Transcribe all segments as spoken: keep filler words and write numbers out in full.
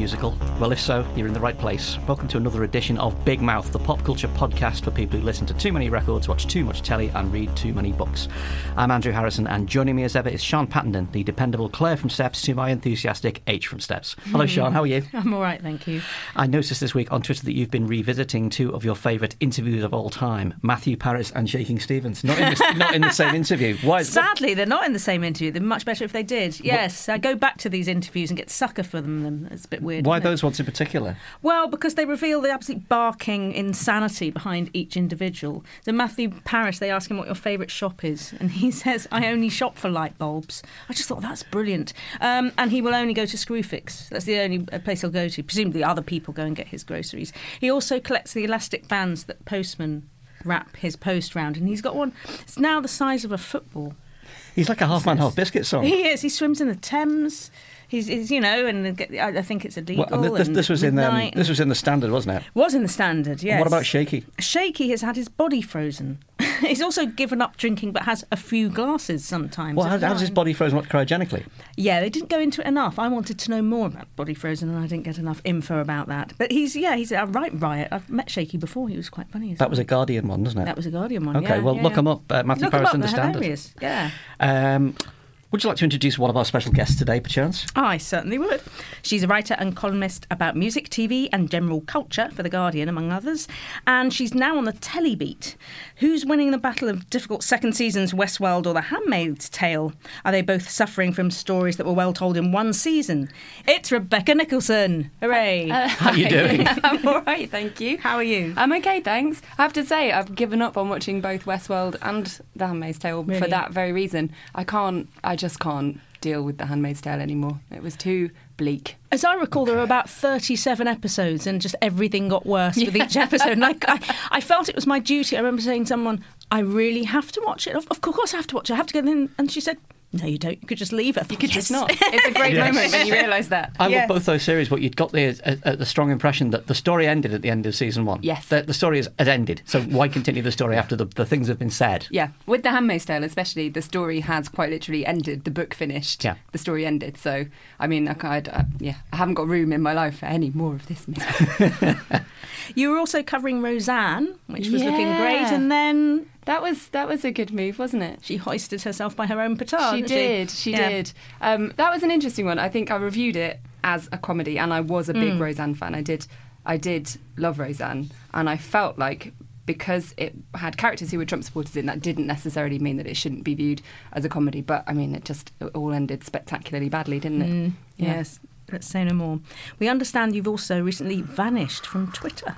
musical? Well, if so, you're in the right place. Welcome to another edition of Big Mouth, the pop culture podcast for people who listen to too many records, watch too much telly and read too many books. I'm Andrew Harrison, and joining me as ever is Sean Pattenden, the dependable Claire from Steps to my enthusiastic H from Steps. Hello, Sean, how are you? I'm all right, thank you. I noticed this week on Twitter that you've been revisiting two of your favourite interviews of all time, Matthew Parris and Shaking Stevens. Not in the, not in the same interview. Why? Sadly, they're not in the same interview. They're much better if they did. Yes, I go back to these interviews and get sucker for them. It's a bit weird. Why those ones in particular? Well, because they reveal the absolute barking insanity behind each individual. So Matthew Parris, they ask him what your favourite shop is, and he says, I only shop for light bulbs. I just thought, that's brilliant. Um, and he will only go to Screwfix. That's the only place he'll go to. Presumably other people go and get his groceries. He also collects the elastic bands that postmen wrap his post round, and he's got one. It's now the size of a football. He's like a half man, half biscuit song. He is. He swims in the Thames. He's, he's you know, and I think it's illegal. Well, and this, and this was in um, this was in the Standard, wasn't it? Was in the Standard, yes. And what about Shaky? Shaky has had his body frozen. He's also given up drinking, but has a few glasses sometimes. Well, how, how's his body frozen? What, cryogenically? Yeah, they didn't go into it enough. I wanted to know more about body frozen, and I didn't get enough info about that. But he's, yeah, he's a right riot. I've met Shaky before. He was quite funny. That well. was a Guardian one, wasn't it? That was a Guardian one. Okay, yeah, well, yeah, look yeah. him up, uh, Matthew look Parris him up, in the they're Standard. Hilarious. Yeah. Um, Would you like to introduce one of our special guests today, perchance? I certainly would. She's a writer and columnist about music, T V and general culture for The Guardian, among others. And she's now on the telly beat. Who's winning the battle of difficult second seasons, Westworld or The Handmaid's Tale? Are they both suffering from stories that were well told in one season? It's Rebecca Nicholson. Hooray. Uh, How are you doing? I'm all right, thank you. How are you? I'm okay, thanks. I have to say, I've given up on watching both Westworld and The Handmaid's Tale Really? for that very reason. I can't, I just can't deal with The Handmaid's Tale anymore. It was too bleak. As I recall, there were about thirty-seven episodes and just everything got worse with Yeah. each episode. And I, I, I felt it was my duty. I remember saying to someone, I really have to watch it. Of, of course I have to watch it. I have to get in. And she said, no, you don't. You could just leave it. You could yes. just not. It's a great Yes. moment when you realise that. I Yeah. love both those series, but you'd got the, uh, the strong impression that the story ended at the end of season one. Yes. The, the story has, has ended, so why continue the story after the, the things have been said? Yeah, with The Handmaid's Tale especially, the story has quite literally ended. The book finished. Yeah. The story ended. So, I mean, I, I, I, yeah, I haven't got room in my life for any more of this misery. You were also covering Roseanne, which was looking Yeah. great. And then That was that was a good move, wasn't it? she hoisted herself by her own petard. She didn't did, she Yeah. did. Um, that was an interesting one. I think I reviewed it as a comedy, and I was a big Mm. Roseanne fan. I did, I did love Roseanne, and I felt like because it had characters who were Trump supporters in, that didn't necessarily mean that it shouldn't be viewed as a comedy. But I mean, it just it all ended spectacularly badly, didn't it? Mm, Yeah. Yes. Let's say no more. We understand you've also recently vanished from Twitter.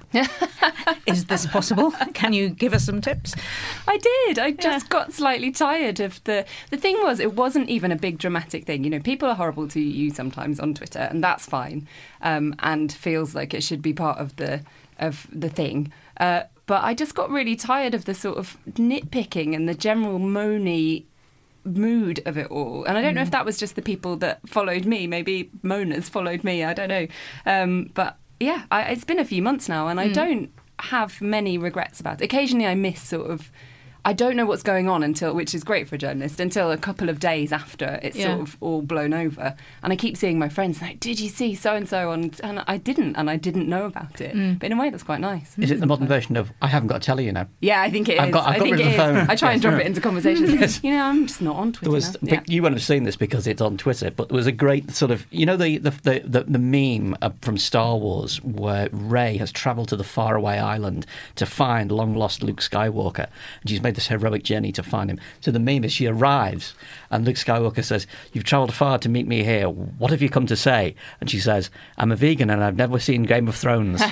Is this possible? Can you give us some tips? I did. I just got slightly tired of the... The thing was, it wasn't even a big dramatic thing. You know, people are horrible to you sometimes on Twitter, and that's fine, um, and feels like it should be part of the of the thing. Uh, but I just got really tired of the sort of nitpicking and the general moany mood of it all. And I don't know if that was just the people that followed me. Maybe moaners followed me. I don't know. Um, but yeah, I, it's been a few months now, and I Mm. don't have many regrets about it. Occasionally I miss sort of, I don't know what's going on until, which is great for a journalist, until a couple of days after it's Yeah. sort of all blown over. And I keep seeing my friends like, did you see so-and-so on, and I didn't, and I didn't know about it. Mm. But in a way that's quite nice. Is it the modern version of, I haven't got to tell you, you know? Yeah, I think it is. I've got- I've I got think rid of it the is. phone. I try and Yes. drop it into conversations. Yes. You know, I'm just not on Twitter There was, now. but Yeah. you won't have seen this because it's on Twitter, but there was a great sort of, you know, the the the, the, the meme uh, from Star Wars where Rey has travelled to the faraway island to find long lost Luke Skywalker, and she's made this heroic journey to find him. So the meme is she arrives, and Luke Skywalker says, "You've travelled far to meet me here. What have you come to say?" And she says, "I'm a vegan and I've never seen Game of Thrones."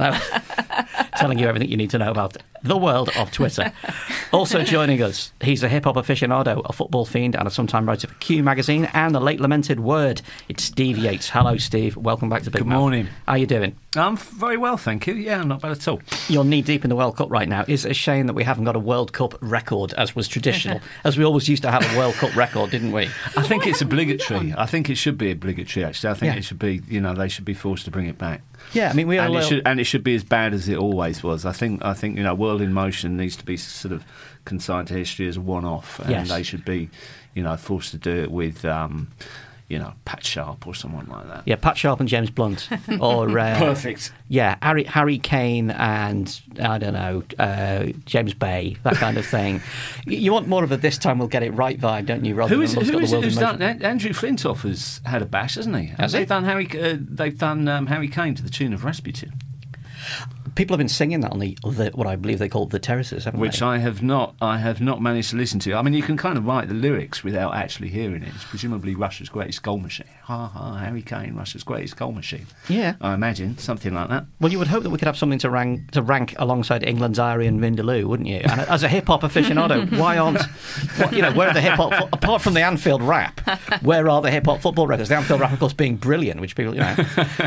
Telling you everything you need to know about the world of Twitter. Also joining us, he's a hip-hop aficionado, a football fiend, and a sometime writer for Q magazine and the late lamented Word. It's Steve Yates. Hello, Steve. Welcome back to Big Good Mouth. morning. How are you doing? I'm very well, thank you. Yeah, not bad at all. You're knee-deep in the World Cup right now. It's a shame that we haven't got a World Cup record, as was traditional, as we always used to have a World Cup record, didn't we? I think it's obligatory. I think it should be obligatory, actually. I think Yeah. it should be, you know, they should be forced to bring it back. Yeah, I mean, we are And a it, little... should, and it should be as bad as it always was. I think, I think you know, World in Motion needs to be sort of consigned to history as a one-off, and Yes. they should be, you know, forced to do it with, um, you know, Pat Sharp or someone like that. Yeah, Pat Sharp and James Blunt. Or uh, Perfect. Yeah, Harry Harry Kane and, I don't know, uh, James Bay, that kind of thing. You want more of a this time we'll get it right vibe, don't you? Rather Who is than it? Who is it who's who's done? Andrew Flintoff has had a bash, hasn't he? Has they've he? done Harry. Uh, they've done um, Harry Kane to the tune of Rasputin, People have been singing that on the, the what I believe they call the terraces, haven't which they? I have not. I have not managed to listen to. I mean, you can kind of write the lyrics without actually hearing it. It's presumably Russia's greatest goal machine. Ha ha! Harry Kane, Russia's greatest goal machine. Yeah. I imagine something like that. Well, you would hope that we could have something to rank to rank alongside England's Irie and Vindaloo, wouldn't you? And as a hip hop aficionado, why aren't what, you know? Where are the hip hop apart from the Anfield rap? Where are the hip hop football records? The Anfield rap, of course, being brilliant, which people, you know,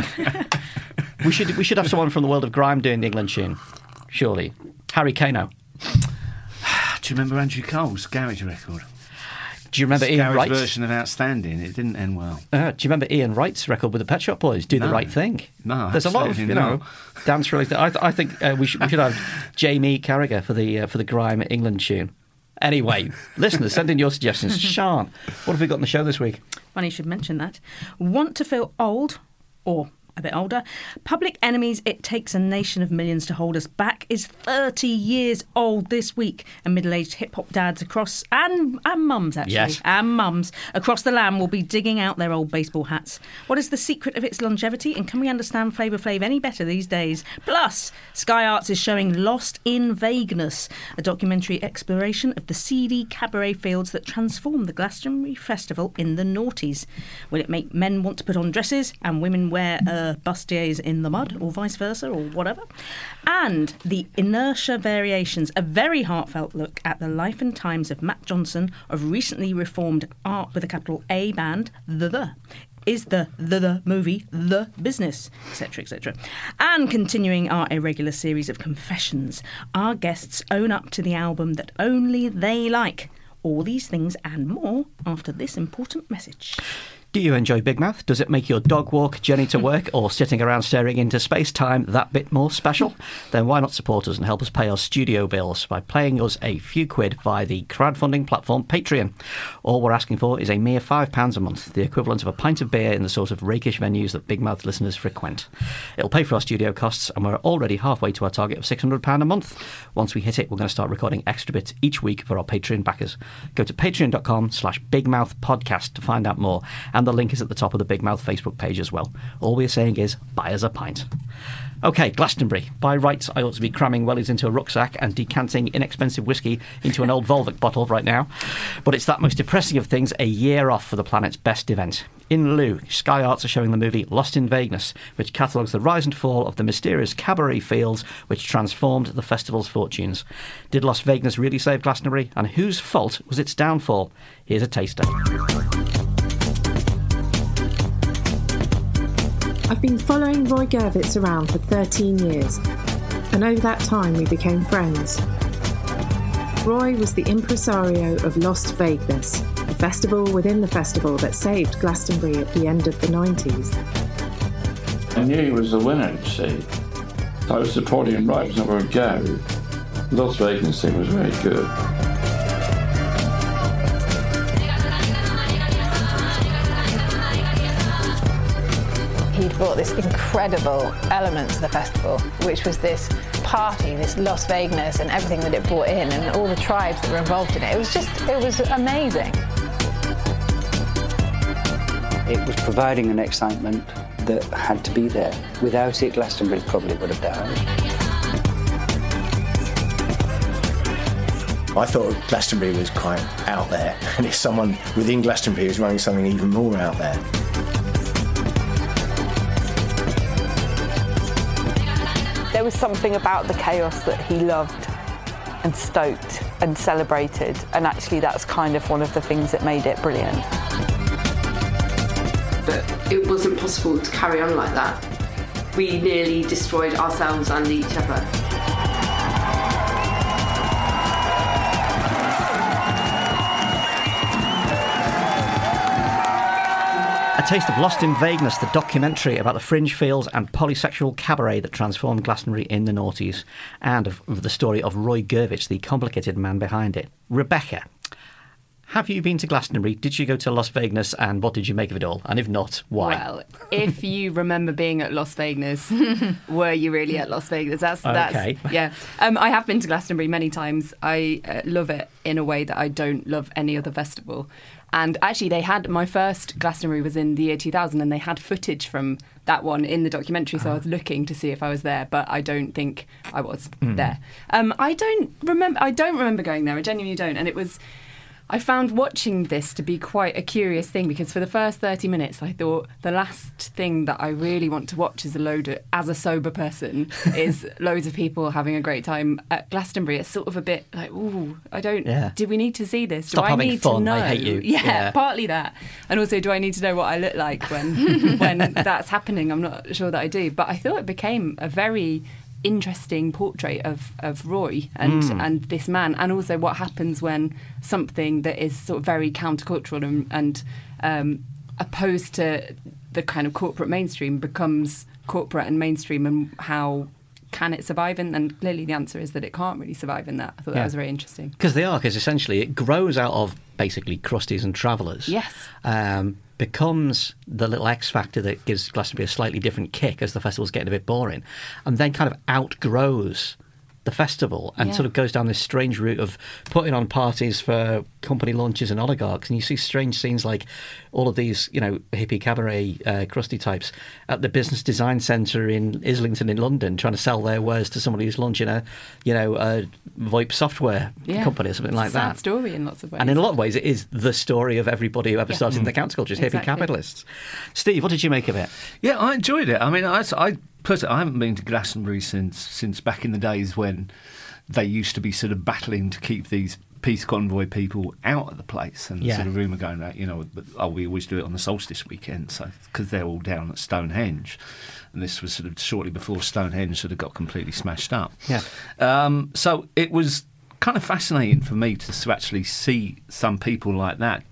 we should we should have someone from the world of grime doing the England tune. Surely, Harry Kano. Do you remember Andrew Cole's garage record? Do you remember His Ian garage Wright's version of Outstanding? It didn't end well. Uh, do you remember Ian Wright's record with the Pet Shop Boys? Do the No. Right Thing. No, There's a lot of you absolutely know not. dance related. I, th- I think uh, we should we should have Jamie Carragher for the uh, for the grime England tune. Anyway, listeners, send in your suggestions. Sian, what have we got on the show this week? Funny you should mention that. Want to feel old or a bit older? Public Enemy's It Takes a Nation of Millions to Hold Us Back is thirty years old this week, and middle-aged hip-hop dads across, and, and mums actually, Yes. and mums across the land will be digging out their old baseball hats. What is the secret of its longevity, and can we understand Flavor Flav any better these days? Plus, Sky Arts is showing Lost in Vagueness, a documentary exploration of the seedy cabaret fields that transformed the Glastonbury Festival in the noughties. Will it make men want to put on dresses and women wear uh, bustiers in the mud, or vice versa, or whatever? And the Inertia Variations, a very heartfelt look at the life and times of Matt Johnson of recently reformed Art with a capital A band, The The. Is the The The movie The Business, et cetera, et cetera. And continuing our irregular series of confessions, our guests own up to the album that only they like. All these things and more after this important message. Do you enjoy Big Mouth? Does it make your dog walk, journey to work, or sitting around staring into space-time that bit more special? Then why not support us and help us pay our studio bills by paying us a few quid via the crowdfunding platform Patreon? All we're asking for is a mere five pounds a month, the equivalent of a pint of beer in the sort of rakish venues that Big Mouth listeners frequent. It'll pay for our studio costs, and we're already halfway to our target of six hundred pounds a month. Once we hit it, we're going to start recording extra bits each week for our Patreon backers. Go to patreon.com slash bigmouthpodcast to find out more, and the link is at the top of the Big Mouth Facebook page as well. All we're saying is, buy us a pint. OK, Glastonbury. By rights, I ought to be cramming wellies into a rucksack and decanting inexpensive whiskey into an old Volvic bottle right now. But it's that most depressing of things, a year off for the planet's best event. In lieu, Sky Arts are showing the movie Lost in Vagueness, which catalogues the rise and fall of the mysterious cabaret fields which transformed the festival's fortunes. Did Lost Vagueness really save Glastonbury? And whose fault was its downfall? Here's a taster. I've been following Roy Gervitz around for thirteen years, and over that time we became friends. Roy was the impresario of Lost Vagueness, a festival within the festival that saved Glastonbury at the end of the nineties. I knew he was the winner, you see. I was supporting him right from the word go. Lost Vagueness thing was very good. He brought this incredible element to the festival, which was this party, this Lost Vagueness, and everything that it brought in, and all the tribes that were involved in it. It was just, it was amazing. It was providing an excitement that had to be there. Without it, Glastonbury probably would have died. I thought Glastonbury was quite out there, and if someone within Glastonbury was running something even more out there. There was something about the chaos that he loved and stoked and celebrated, and actually that's kind of one of the things that made it brilliant. But it wasn't possible to carry on like that. We nearly destroyed ourselves and each other. A taste of Lost in Vagueness, the documentary about the fringe fields and polysexual cabaret that transformed Glastonbury in the noughties, and of, of the story of Roy Gervitz, the complicated man behind it. Rebecca, have you been to Glastonbury? Did you go to Las Vegas? And what did you make of it all? And if not, why? Well, if you remember being at Las Vegas, were you really at Las Vegas? That's that's Okay. yeah. Um, I have been to Glastonbury many times. I uh, love it in a way that I don't love any other festival. And actually, they had my first Glastonbury was in the year two thousand, and they had footage from that one in the documentary. So I was looking to see if I was there, but I don't think I was Mm. there. Um, I don't remember. I don't remember going there. I genuinely don't. And it was. I found watching this to be quite a curious thing because for the first thirty minutes, I thought the last thing that I really want to watch as a load of, as a sober person is loads of people having a great time at Glastonbury. It's sort of a bit like, ooh, I don't. Yeah. Do we need to see this? Stop do I having need fun, to know? I hate you. Yeah, Yeah. partly that, and also, do I need to know what I look like when when that's happening? I'm not sure that I do, but I thought it became a very interesting portrait of, of Roy and Mm. and this man, and also what happens when something that is sort of very countercultural and, and um, opposed to the kind of corporate mainstream becomes corporate and mainstream, and how can it survive? And, and clearly the answer is that it can't really survive in that. I thought Yeah. that was very interesting. Because the Ark is essentially, it grows out of basically crusties and travellers. Yes. Um, becomes the little X factor that gives Glastonbury a slightly different kick as the festival's getting a bit boring, and then kind of outgrows the festival and Yeah. sort of goes down this strange route of putting on parties for company lunches and oligarchs. And you see strange scenes like all of these, you know, hippie cabaret uh, crusty types at the Business Design Centre in Islington in London trying to sell their wares to somebody who's launching a, you know, a VoIP software Yeah. company or something It's like a sad that. story in lots of ways. And in a lot of ways, it is the story of everybody who ever Yeah. started in the counterculture, hippie Exactly. capitalists. Steve, what did you make of it? Yeah, I enjoyed it. I mean, I, I, personally, I haven't been to Glastonbury since since back in the days when they used to be sort of battling to keep these peace convoy people out of the place, and Yeah. sort of rumour going out, you know, but, oh, we always do it on the solstice weekend, so because they're all down at Stonehenge, and this was sort of shortly before Stonehenge sort of got completely smashed up. Yeah. Um, so it was kind of fascinating for me to, to actually see some people like that,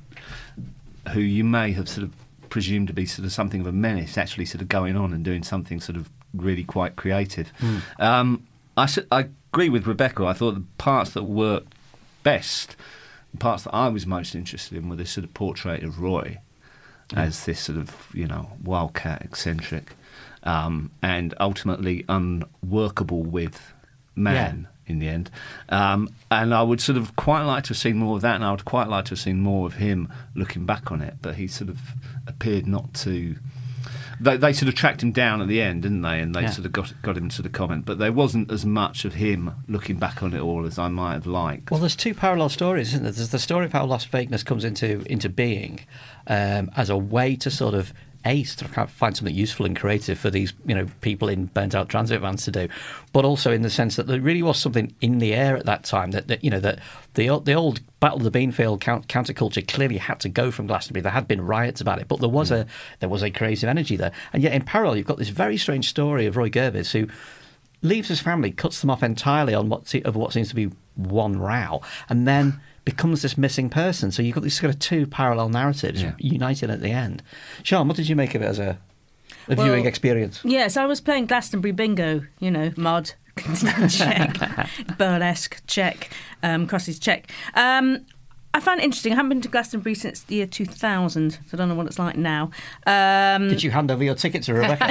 who you may have sort of presumed to be sort of something of a menace, actually sort of going on and doing something sort of really quite creative. Mm. Um, I, s- I agree with Rebecca. I thought the parts that worked best, the parts that I was most interested in, were this sort of portrait of Roy Yeah. as this sort of, you know, wildcat, eccentric, um, and ultimately unworkable with man in the end. Um, and I would sort of quite like to have seen more of that, and I would quite like to have seen more of him looking back on it, but he sort of appeared not to... They, they sort of tracked him down at the end, didn't they? And they Yeah. sort of got got him to the comment. But there wasn't as much of him looking back on it all as I might have liked. Well, there's two parallel stories, isn't there? There's the story of how Las Vegas comes into into being um, as a way to sort of a to find something useful and creative for these, you know, people in burnt out transit vans to do, but also in the sense that there really was something in the air at that time that, that you know, that the old, the old Battle of the Beanfield count, counterculture clearly had to go from Glastonbury. There had been riots about it, but there was a there was a creative energy there, and yet in parallel you've got this very strange story of Roy Gervis who leaves his family, cuts them off entirely on what se- of what seems to be one row, and then becomes this missing person. So you've got these sort of two parallel narratives Yeah. united at the end. Sean, what did you make of it as a, a Well, viewing experience? Yes, I was playing Glastonbury Bingo, you know, mod, check, burlesque, check, um, crosses, check. Um, I found it interesting. I haven't been to Glastonbury since the year two thousand, so I don't know what it's like now. Um, Did you hand over your ticket to Rebecca?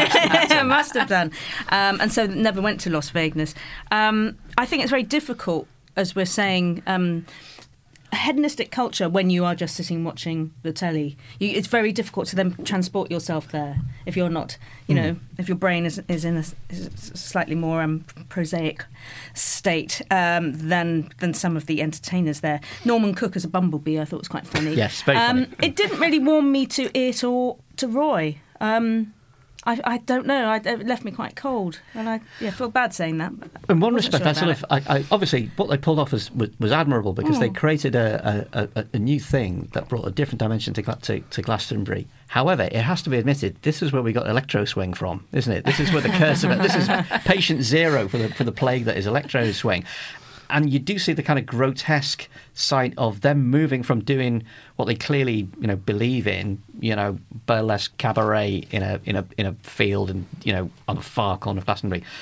I must have done. Um, and so never went to Las Vegas. Um, I think it's very difficult, as we're saying, um, a hedonistic culture when you are just sitting watching the telly. You, it's very difficult to then transport yourself there if you're not, you know, if your brain is, is in a, is a slightly more um, prosaic state um, than than some of the entertainers there. Norman Cook as a bumblebee I thought was quite funny. Yes, very um, funny. It didn't really warm me to it or to Roy. Um, I, I don't know. I, it left me quite cold, and I yeah feel bad saying that. but In one I wasn't respect, sure I about sort of, I, I, obviously, what they pulled off was was, was admirable because they Mm. created a, a, a, a new thing that brought a different dimension to, Gla- to to Glastonbury. However, it has to be admitted, this is where we got electro swing from, isn't it? This is where the curse of it. This is patient zero for the for the plague that is electro swing. And you do see the kind of grotesque side of them moving from doing what they clearly, you know, believe in, you know, burlesque cabaret in a in a in a field and, you know, on the far corner of Glastonbury,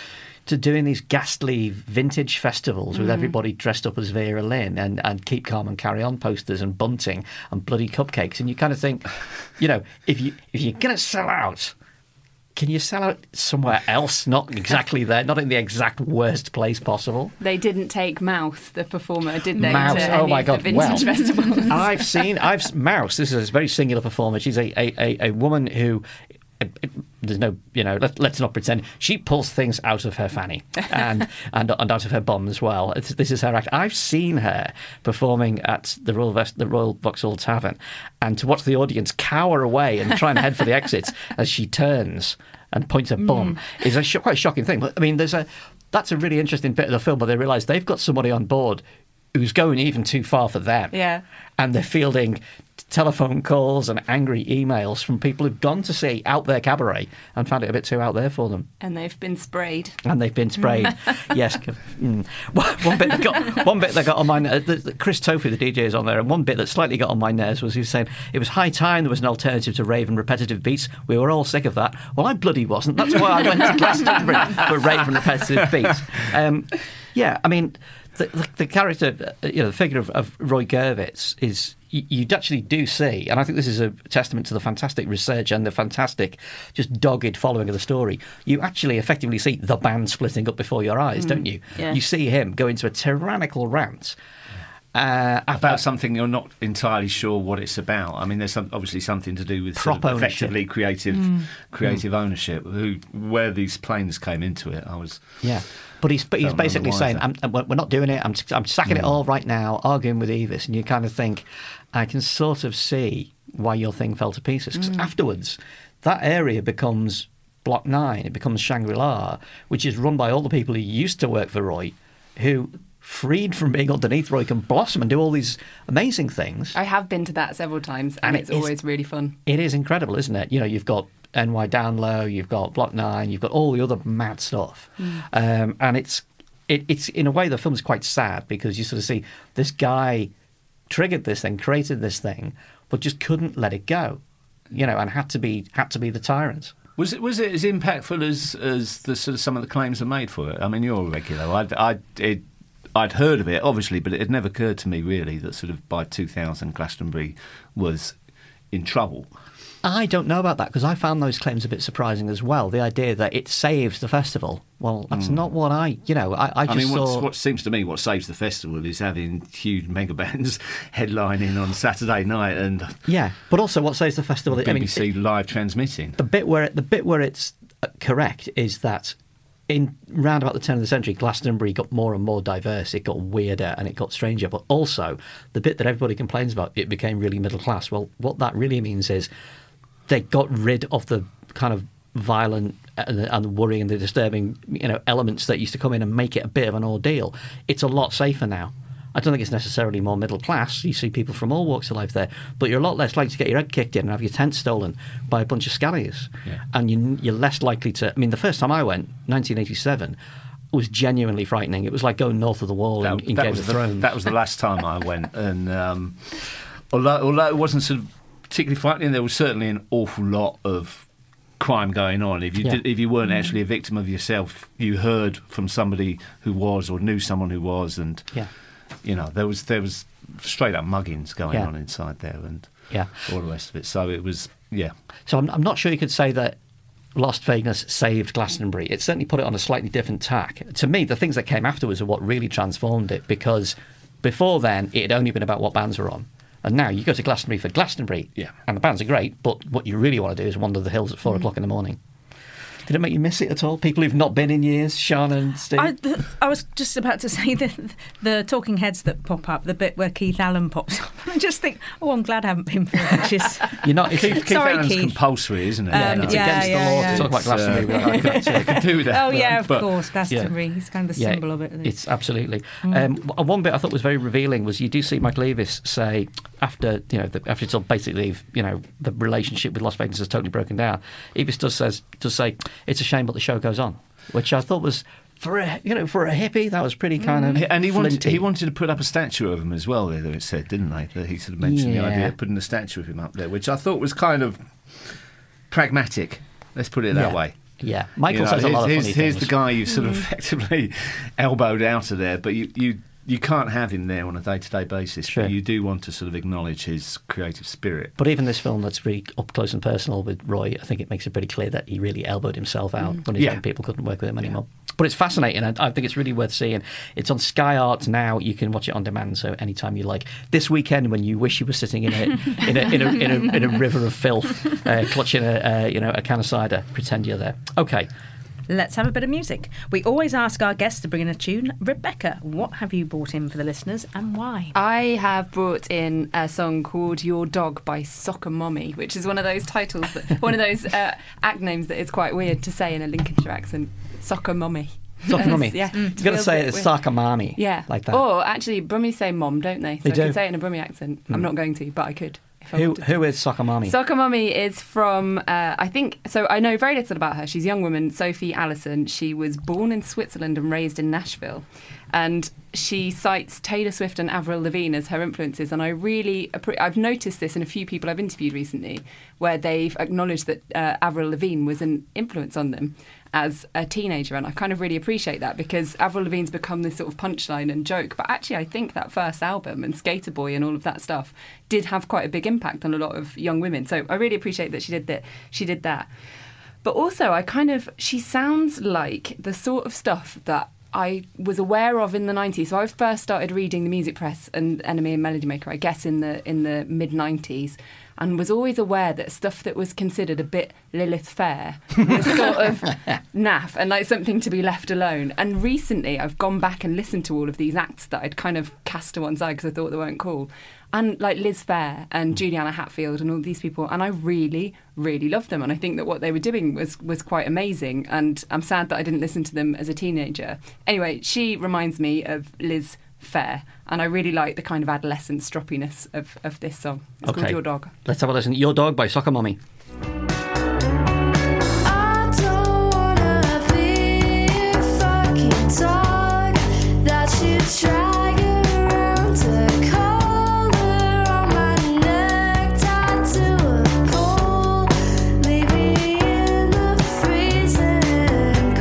to doing these ghastly vintage festivals with Mm. everybody dressed up as Vera Lynn and, and Keep Calm and Carry On posters and bunting and bloody cupcakes. And you kind of think, you know, if, you, if you're going to sell out, can you sell out somewhere else? Not exactly there, not in the exact worst place possible. They didn't take Mouse, the performer, did they? Mouse, to oh any my of God! the Well, vintage festivals. I've seen, I've Mouse. This is a very singular performer. She's a a, a, a woman who. There's no, you know, let, let's not pretend. She pulls things out of her fanny and and, and out of her bum as well. It's, this is her act. I've seen her performing at the Royal Vest, the Royal Vauxhall Tavern, and to watch the audience cower away and try and head for the exits as she turns and points her bum Mm. is a sh- quite a shocking thing. But I mean, there's a that's a really interesting bit of the film where they realise they've got somebody on board who's going even too far for them. Yeah. And they're fielding telephone calls and angry emails from people who've gone to see Out There Cabaret and found it a bit too out there for them. And they've been sprayed. And they've been sprayed. Yes. Mm. One bit that got one bit that got on my nerves. The, the, Chris Tofu, the D J, is on there, and one bit that slightly got on my nerves was he was saying it was high time there was an alternative to rave and repetitive beats. We were all sick of that. Well, I bloody wasn't. That's why I went to Glastonbury for rave and repetitive beats. Um, yeah, I mean, the, the, the character, you know, the figure of, of Roy Gervitz is. You, you actually do see, and I think this is a testament to the fantastic research and the fantastic, just dogged following of the story. You actually effectively see the band splitting up before your eyes, Mm. don't you? Yeah. You see him go into a tyrannical rant. Uh, about something you're not entirely sure what it's about. I mean, there's some, obviously something to do with sort of Prop ownership. effectively creative, Mm. creative ownership. Who, where these planes came into it, I was. Yeah, but he's but he's Felt none the basically saying, wiser. I'm, I'm- "We're not doing it. I'm I'm sacking it Mm. all right now." Arguing with Evis, and you kind of think, I can sort of see why your thing fell to pieces. 'Cause Mm. afterwards, that area becomes Block Nine. It becomes Shangri-La, which is run by all the people who used to work for Roy, who, freed from being underneath Roy, can blossom and do all these amazing things. I have been to that several times, and, And it it's is- always really fun. It is incredible, isn't it? You know, you've got N Y Down Low, you've got Block Nine, you've got all the other mad stuff, Mm. um, and it's it, it's in a way the film's quite sad because you sort of see this guy triggered this thing, created this thing, but just couldn't let it go, you know, and had to be had to be the tyrant. Was it was it as impactful as as the sort of some of the claims are made for it? I mean, you're a regular. I'd I'd, it, I'd heard of it obviously, but it had never occurred to me really that sort of by two thousand Glastonbury was in trouble. I don't know about that because I found those claims a bit surprising as well. The idea that it saves the festival. Well, that's Mm. not what I, you know, I, I just I mean, what's, saw. what seems to me what saves the festival is having huge mega bands headlining on Saturday night and Yeah, but also what saves the festival. B I mean, B C live transmitting. The bit where the bit where it's uh, correct is that in round about the turn of the century, Glastonbury got more and more diverse. It got weirder and it got stranger. But also, the bit that everybody complains about, it became really middle class. Well, what that really means is they got rid of the kind of violent and the, and the worrying and the disturbing, you know, elements that used to come in and make it a bit of an ordeal. It's a lot safer now. I don't think it's necessarily more middle class. You see people from all walks of life there, but you're a lot less likely to get your head kicked in and have your tent stolen by a bunch of scallies. Yeah. And you, you're less likely to. I mean, the first time I went, nineteen eighty-seven, was genuinely frightening. It was like going north of the wall in, in Game was of the, Thrones. that was the last time I went, and um, although although it wasn't sort of particularly frightening, there was certainly an awful lot of crime going on. If you Yeah. did, if you weren't Mm. actually a victim of yourself, you heard from somebody who was or knew someone who was, and Yeah. you know there was there was straight up muggings going Yeah. on inside there, and Yeah. all the rest of it. So it was yeah. So I'm, I'm not sure you could say that Lost Vegas saved Glastonbury. It certainly put it on a slightly different tack. To me, the things that came afterwards are what really transformed it, because before then, it had only been about what bands were on. And now you go to Glastonbury for Glastonbury, Yeah. and the bands are great, but what you really want to do is wander the hills at four Mm. o'clock in the morning. Did it make you miss it at all? People who've not been in years, Sean and Steve? I, th- I was just about to say the the talking heads that pop up, the bit where Keith Allen pops up. I just think, oh, I'm glad I haven't been for ages. You're not. Keith, Keith Sorry, Allen's Keith. compulsory, isn't it? Um, it's yeah, against yeah, the law yeah. to talk about It's, uh, Glastonbury without that. you can do that. Oh yeah, of but- course, Glastonbury. He's kind of the Yeah, symbol of it. isn't he? It's absolutely. Mm. Um, w- one bit I thought was very revealing was you do see Michael Eavis say after you know the, after it's all basically you know the relationship with Las Vegas has totally broken down. Eavis does says does say it's a shame, but the show goes on, which I thought was for a you know for a hippie that was pretty kind of and he wanted flinty. he wanted to put up a statue of him as well. There, it said, didn't they? That he sort of mentioned Yeah. the idea of putting a statue of him up there, which I thought was kind of pragmatic. Let's put it that Yeah. way. Yeah, Michael You know, says a here's, lot of here's, funny here's things. the guy you've sort of effectively elbowed out of there, but you, you you can't have him there on a day-to-day basis. Sure. But you do want to sort of acknowledge his creative spirit. But even this film that's really up close and personal with Roy, I think it makes it pretty clear that he really elbowed himself out Mm. when his Yeah. own people couldn't work with him anymore. But it's fascinating, and I think it's really worth seeing. It's on Sky Arts now. You can watch it on demand, so anytime you like. This weekend, when you wish you were sitting in a in a in a, in a, in a river of filth, uh, clutching a uh, you know a can of cider, pretend you're there. Okay. Let's have a bit of music. We always ask our guests to bring in a tune. Rebecca, what have you brought in for the listeners and why? I have brought in a song called Your Dog by Soccer Mommy, which is one of those titles, that, one of those uh, act names that is quite weird to say in a Lincolnshire accent. Soccer Mommy. Soccer Mummy. Yeah. You've got to Feels say a bit it's weird. Soccer Mommy. Yeah. Like that. Or actually, Brummies say mom, don't they? So They I do. could say it in a Brummie accent. I'm Mm. not going to, but I could. If I Who wanted. Who is Soccer Mommy? Soccer Mummy is from, uh, I think, so I know very little about her. She's a young woman, Sophie Allison. She was born in Switzerland and raised in Nashville. And she cites Taylor Swift and Avril Lavigne as her influences. And I really, appre- I've noticed this in a few people I've interviewed recently, where they've acknowledged that uh, Avril Lavigne was an influence on them as a teenager. And I kind of really appreciate that, because Avril Lavigne's become this sort of punchline and joke. But actually, I think that first album and Skater Boy and all of that stuff did have quite a big impact on a lot of young women. So I really appreciate that she did that. She did that. But also, I kind of, she sounds like the sort of stuff that I was aware of in the nineties. So I first started reading the music press and Enemy and Melody Maker, I guess, in the in the mid nineties, and was always aware that stuff that was considered a bit Lilith Fair was sort of naff and like something to be left alone. And recently I've gone back and listened to all of these acts that I'd kind of cast to one side because I thought they weren't cool. And like Liz Phair and Juliana Hatfield and all these people, and I really, really love them. And I think that what they were doing was was quite amazing. And I'm sad that I didn't listen to them as a teenager. Anyway, she reminds me of Liz Phair, and I really like the kind of adolescent stroppiness of, of this song. It's Okay. called Your Dog. Let's have a listen. Your Dog by Soccer Mommy. I don't wanna be a fucking dog that you drag around to collar on my neck, tied to a pole, leave me in the freezing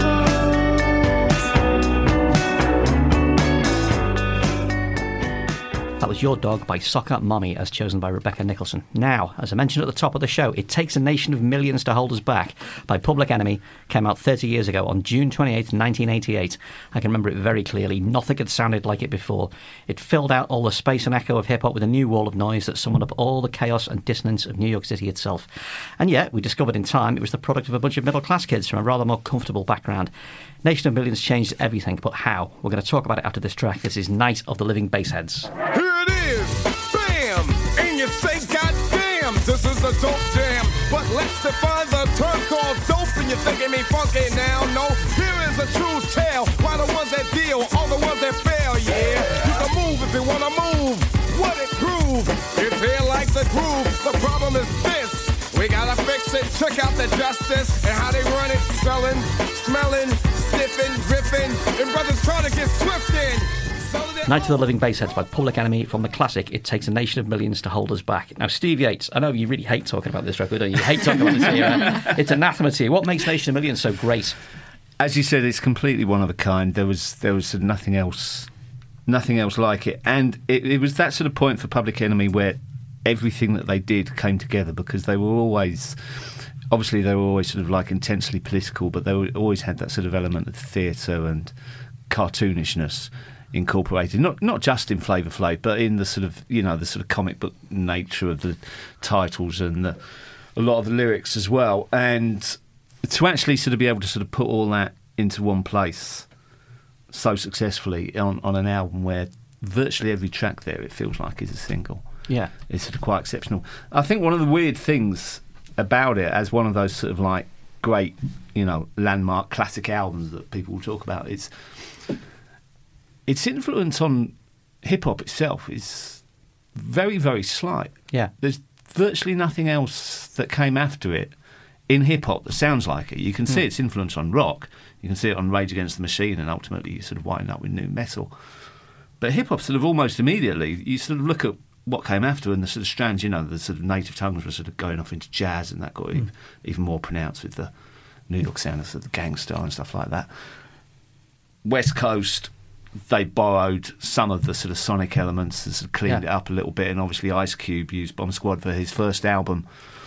cold. That was Your Dog by Soccer Mommy, as chosen by Rebecca Nicholson. Now, as I mentioned at the top of the show, It Takes a Nation of Millions to Hold Us Back by Public Enemy came out thirty years ago on June twenty-eighth, nineteen eighty-eight. I can remember it very clearly. Nothing had sounded like it before. It filled out all the space and echo of hip-hop with a new wall of noise that summoned up all the chaos and dissonance of New York City itself. And yet, we discovered in time it was the product of a bunch of middle-class kids from a rather more comfortable background. Nation of Millions changed everything, but how? We're going to talk about it after this track. This is Night of the Living Bassheads. Here it is, bam! And you say, goddamn, this is the dope jam. But let's define the term called dope, and you're thinking me funky now. No, here is a true tale. Why the ones that deal, all the ones that fail, yeah. You can move if you wanna move. What it groove? It's here like the groove. The problem is this. We gotta fix it. Check out the justice and how they run it. Selling, smelling, stiffing, riffing, and brothers trying to get swift in. Night of the Living Bassheads by Public Enemy from the classic It Takes a Nation of Millions to Hold Us Back. Now, Steve Yates, I know you really hate talking about this record, don't you? You hate talking about this era. It's anathema to you. What makes Nation of Millions so great? As you said, it's completely one of a kind. There was there was nothing else, nothing else like it, and it, it was that sort of point for Public Enemy where everything that they did came together, because they were always, obviously, they were always sort of like intensely political, but they were, always had that sort of element of theatre and cartoonishness incorporated, not not just in Flavor Flav, but in the sort of, you know, the sort of comic book nature of the titles and the, a lot of the lyrics as well. And to actually sort of be able to sort of put all that into one place so successfully on, on an album where virtually every track there, it feels like, is a single. Yeah. It's sort of quite exceptional. I think one of the weird things about it, as one of those sort of like great, you know, landmark classic albums that people will talk about, is its influence on hip-hop itself is very, very slight. Yeah. There's virtually nothing else that came after it in hip-hop that sounds like it. You can see Mm. its influence on rock. You can see it on Rage Against the Machine, and ultimately you sort of wind up with new metal. But hip-hop sort of almost immediately, you sort of look at what came after, and the sort of strands, you know, the sort of native tongues were sort of going off into jazz, and that got Mm. even, even more pronounced with the New York sound, sort of the gangster and stuff like that. West Coast, they borrowed some of the sort of sonic elements and sort of cleaned Yeah. it up a little bit, and obviously Ice Cube used Bomb Squad for his first album.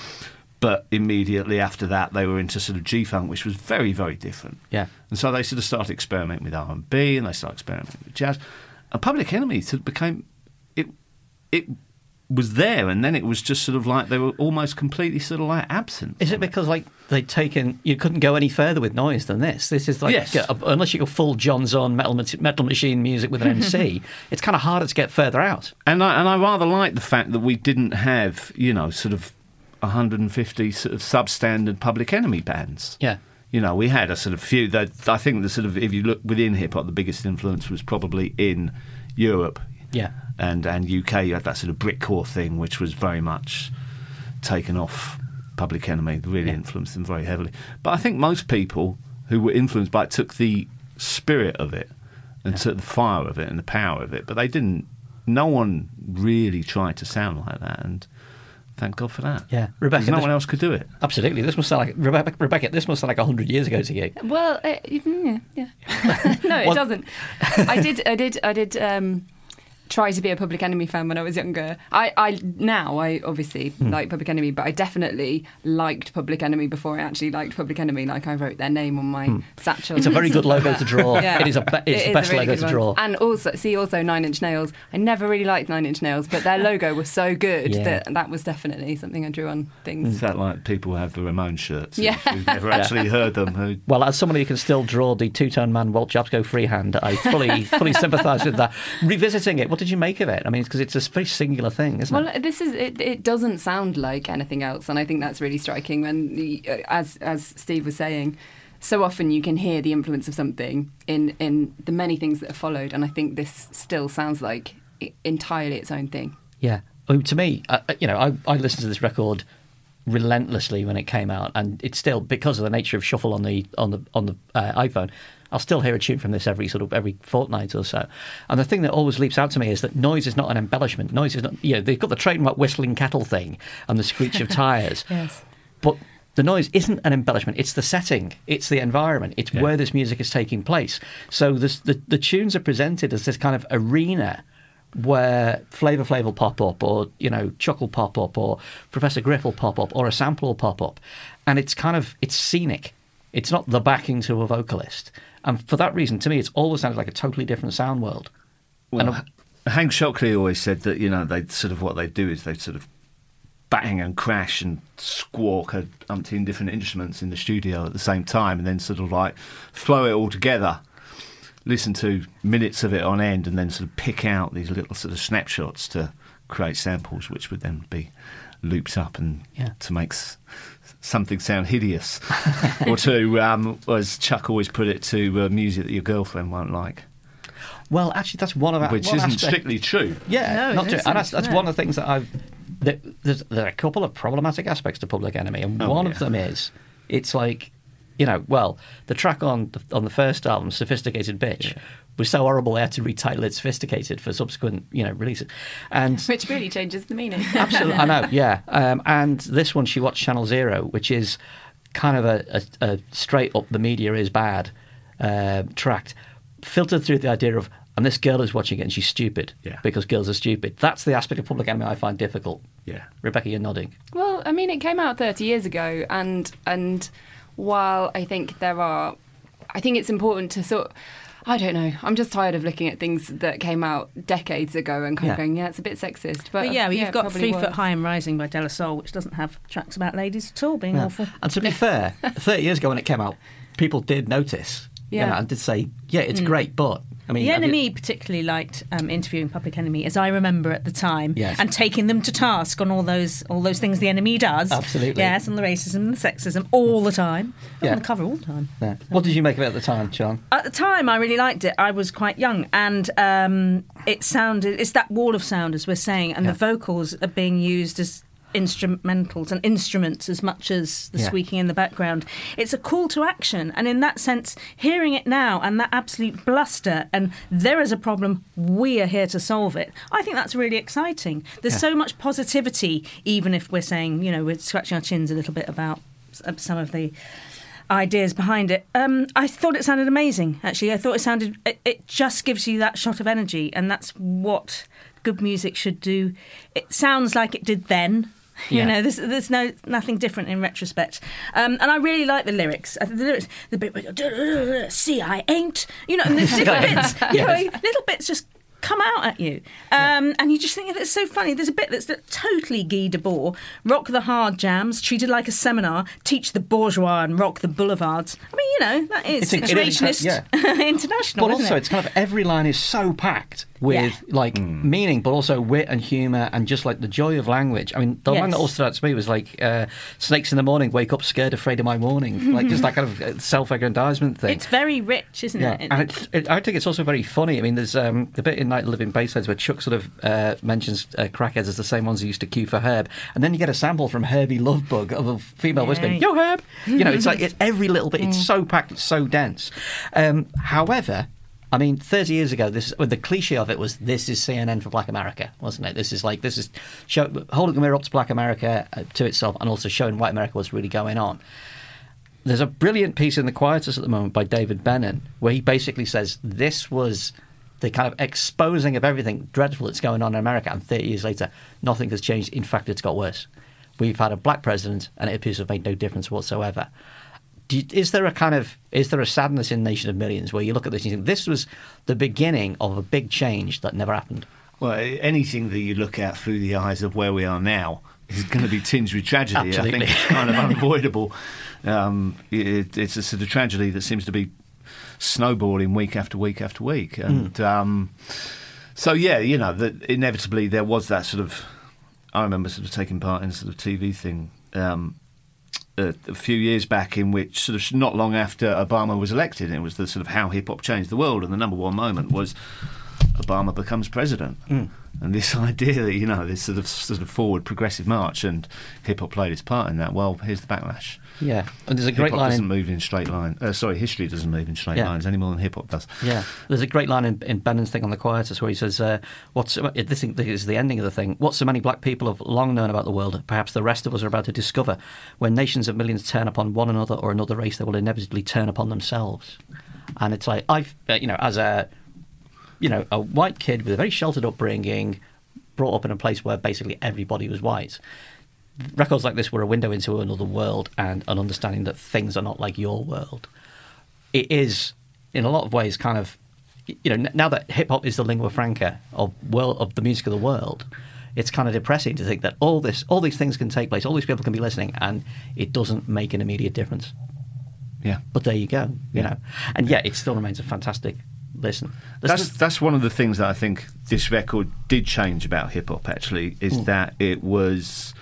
But immediately after that, they were into sort of G-Funk, which was very, very different. Yeah. And so they sort of started experimenting with R and B, and they started experimenting with jazz. And Public Enemy sort of became... It, it was there, and then it was just sort of like they were almost completely sort of like absent. Is it because like they'd taken you couldn't go any further with noise than this? This is like Yes. uh, unless you go full John's on metal metal machine music with an M C, it's kind of harder to get further out. And I and I rather like the fact that we didn't have, you know, sort of one hundred fifty sort of substandard Public Enemy bands. Yeah. You know, we had a sort of few that I think the sort of, if you look within hip hop, the biggest influence was probably in Europe. Yeah. And and U K, you had that sort of Britcore thing, which was very much taken off Public Enemy, really Yeah. influenced them very heavily. But I think most people who were influenced by it took the spirit of it and took the fire of it and the power of it, but they didn't. No one really tried to sound like that, and thank God for that. Yeah, Rebecca, 'Cause no this- one else could do it. Absolutely. This must sound like Rebecca. Rebecca this must sound like a hundred years ago to you. Well, uh, yeah, yeah. no, it Well- doesn't. I did, I did, I did. Um, try to be a Public Enemy fan when I was younger. I, I now I obviously Hmm. like Public Enemy, but I definitely liked Public Enemy before I actually liked Public Enemy. Like I wrote their name on my Hmm. satchel. It's a very good logo to draw. Yeah. It is a be- it's It the is best a really logo good to one. draw. And also, see, also Nine Inch Nails. I never really liked Nine Inch Nails, but their logo was so good Yeah. that that was definitely something I drew on things. Is that like people have the Ramones shirts? Yeah. Who've never Yeah. actually heard them. Who, Well, as somebody who can still draw the two-tone man Walt Jabsco freehand, I fully fully sympathise with that. Revisiting it, what did you make of it? I mean, because it's a very singular thing, isn't Well, it? this is it, it. doesn't sound like anything else, and I think that's really striking. And the, uh, as as Steve was saying, so often you can hear the influence of something in in the many things that have followed, and I think this still sounds like i- entirely its own thing. Yeah. I mean, to me, uh, you know, I, I listened to this record relentlessly when it came out, and it's still, because of the nature of shuffle on the on the on the uh, iPhone, I'll still hear a tune from this every sort of every fortnight or so. And the thing that always leaps out to me is that noise is not an embellishment. Noise is not, you know, they've got the trademark whistling cattle thing and the screech of tyres. Yes. But the noise isn't an embellishment. It's the setting. It's the environment. It's where this music is taking place. So this, the the tunes are presented as this kind of arena where Flavor Flav will pop up, or, you know, Chuck will pop up, or Professor Griff will pop up, or a sample will pop up. And it's kind of, it's scenic. It's not the backing to a vocalist. And for that reason, to me, it's always sounded like a totally different sound world. Well, And Hank Shockley always said that, you know, they sort of what they do is they sort of bang and crash and squawk at umpteen different instruments in the studio at the same time, and then sort of like throw it all together, listen to minutes of it on end, and then sort of pick out these little sort of snapshots to create samples, which would then be looped up and Yeah. to make s- something sound hideous, or to, um, as Chuck always put it, to uh, music that your girlfriend won't like. Well, actually, that's one of our... Which one isn't aspect- strictly true. Yeah, No, not it true. isn't, And that's, that's no. one of the things that I've... There, there's, there are a couple of problematic aspects to Public Enemy, and Oh, one yeah. of them is, it's like, you know, well, the track on the, on the first album, Sophisticated Bitch, was so horrible they had to retitle it Sophisticated for subsequent, you know, releases. And Which really changes the meaning. absolutely, I know, yeah. Um, and this one, She Watched Channel Zero, which is kind of a, a, a straight up the media is bad uh, tract, filtered through the idea of, and this girl is watching it and she's stupid Yeah. because girls are stupid. That's the aspect of Public Enemy I find difficult. Yeah. Rebecca, you're nodding. Well, I mean, it came out thirty years ago, and and while I think there are, I think it's important to sort. I don't know. I'm just tired of looking at things that came out decades ago and kind Yeah. of going, yeah, it's a bit sexist. But, But yeah, well, it you've got probably Three was. Foot High and Rising by De La Soul, which doesn't have tracks about ladies at all, being Yeah. awful. And to be fair, thirty years ago when it came out, people did notice. you Yeah. know, and did say, yeah, it's Mm. great, but I mean, the have you- Enemy particularly liked um, interviewing Public Enemy, as I remember at the time, Yes. and taking them to task on all those all those things the Enemy does. Absolutely. Yes, and the racism and the sexism all the time. Yeah. On the cover all the time. Yeah. What did you make of it at the time, Sean? At the time, I really liked it. I was quite young, and um, it sounded. It's that wall of sound, as we're saying, and Yeah. the vocals are being used as instrumentals and instruments as much as the Yeah. squeaking in the background. It's a call to action, and in that sense, hearing it now and that absolute bluster and there is a problem, we are here to solve it. I think that's really exciting. There's Yeah. so much positivity, even if we're saying, you know, we're scratching our chins a little bit about s- some of the ideas behind it. Um, I thought it sounded amazing, actually. I thought it sounded... It, it just gives you that shot of energy, and that's what good music should do. It sounds like it did then. You Yeah. know, there's, there's no nothing different in retrospect. Um, and I really like the lyrics. I think the lyrics, the bit where, see, I ain't... You know, and there's little bits, you know, little bits just come out at you. Um, and you just think it's so funny. There's a bit that's totally Guy Debord. Rock the hard jams, treated like a seminar, teach the bourgeois and rock the boulevards. I mean, you know, that is It's a- it is, situationist yeah. international, But isn't also, it? it's kind of every line is so packed with Yeah. like meaning, but also wit and humour and just like the joy of language. I mean, the line that Yes. all stood out to me was like, uh, "Snakes in the morning, wake up scared, afraid of my warning." Like just that kind of uh, self-aggrandisement thing. It's very rich, isn't Yeah, it? and it's, it, I think it's also very funny. I mean, there's um, the bit in Night of the Living Bassheads where Chuck sort of uh, mentions uh, crackheads as the same ones who used to queue for Herb, and then you get a sample from Herbie Lovebug of a female voice going, Yay. "Yo, Herb!" You know, it's like it's every little bit. It's so packed, it's so dense. Um, however, I mean, thirty years ago, this well, the cliche of it was, "This is C N N for Black America," wasn't it? This is like this is show, holding the mirror up to Black America uh, to itself, and also showing white America what's really going on. There's a brilliant piece in The Quietus at the moment by David Bennon where he basically says this was the kind of exposing of everything dreadful that's going on in America, and thirty years later, nothing has changed. In fact, it's got worse. We've had a black president, and it appears to have made no difference whatsoever. Do you, is there a kind of is there a sadness in Nation of Millions where you look at this and you think this was the beginning of a big change that never happened? Well, anything that you look at through the eyes of where we are now is going to be tinged with tragedy. Absolutely. I think it's kind of unavoidable. Um, it, it's a sort of tragedy that seems to be snowballing week after week after week. And um, so, yeah, you know, that inevitably there was that sort of... I remember sort of taking part in a sort of T V thing um, a, a few years back in which sort of not long after Obama was elected, and it was the sort of how hip-hop changed the world, and the number one moment was Obama becomes president. Mm. And this idea that, you know, this sort of sort of forward progressive march, and hip-hop played its part in that. Well, here's the backlash. Yeah, and there's a great Hip-hop line doesn't in- move in straight line. Uh, sorry, history doesn't move in straight Yeah. lines any more than hip-hop does. Yeah, there's a great line in, in Bennon's thing on The Quietus where he says, uh, "What's this is the ending of the thing? What so many black people have long known about the world, perhaps the rest of us are about to discover. When nations of millions turn upon one another or another race, they will inevitably turn upon themselves." And it's like I've, uh, you know, as a, you know, a white kid with a very sheltered upbringing, brought up in a place where basically everybody was white. Records like this were a window into another world and an understanding that things are not like your world. It is, in a lot of ways, kind of, you know, now that hip hop is the lingua franca of world of the music of the world, it's kind of depressing to think that all this, all these things can take place, all these people can be listening, and it doesn't make an immediate difference. Yeah, but there you go. You Yeah. know, and yet it still remains a fantastic listen. Listen That's that's one of the things that I think this record did change about hip hop. Actually, is Mm. that it was.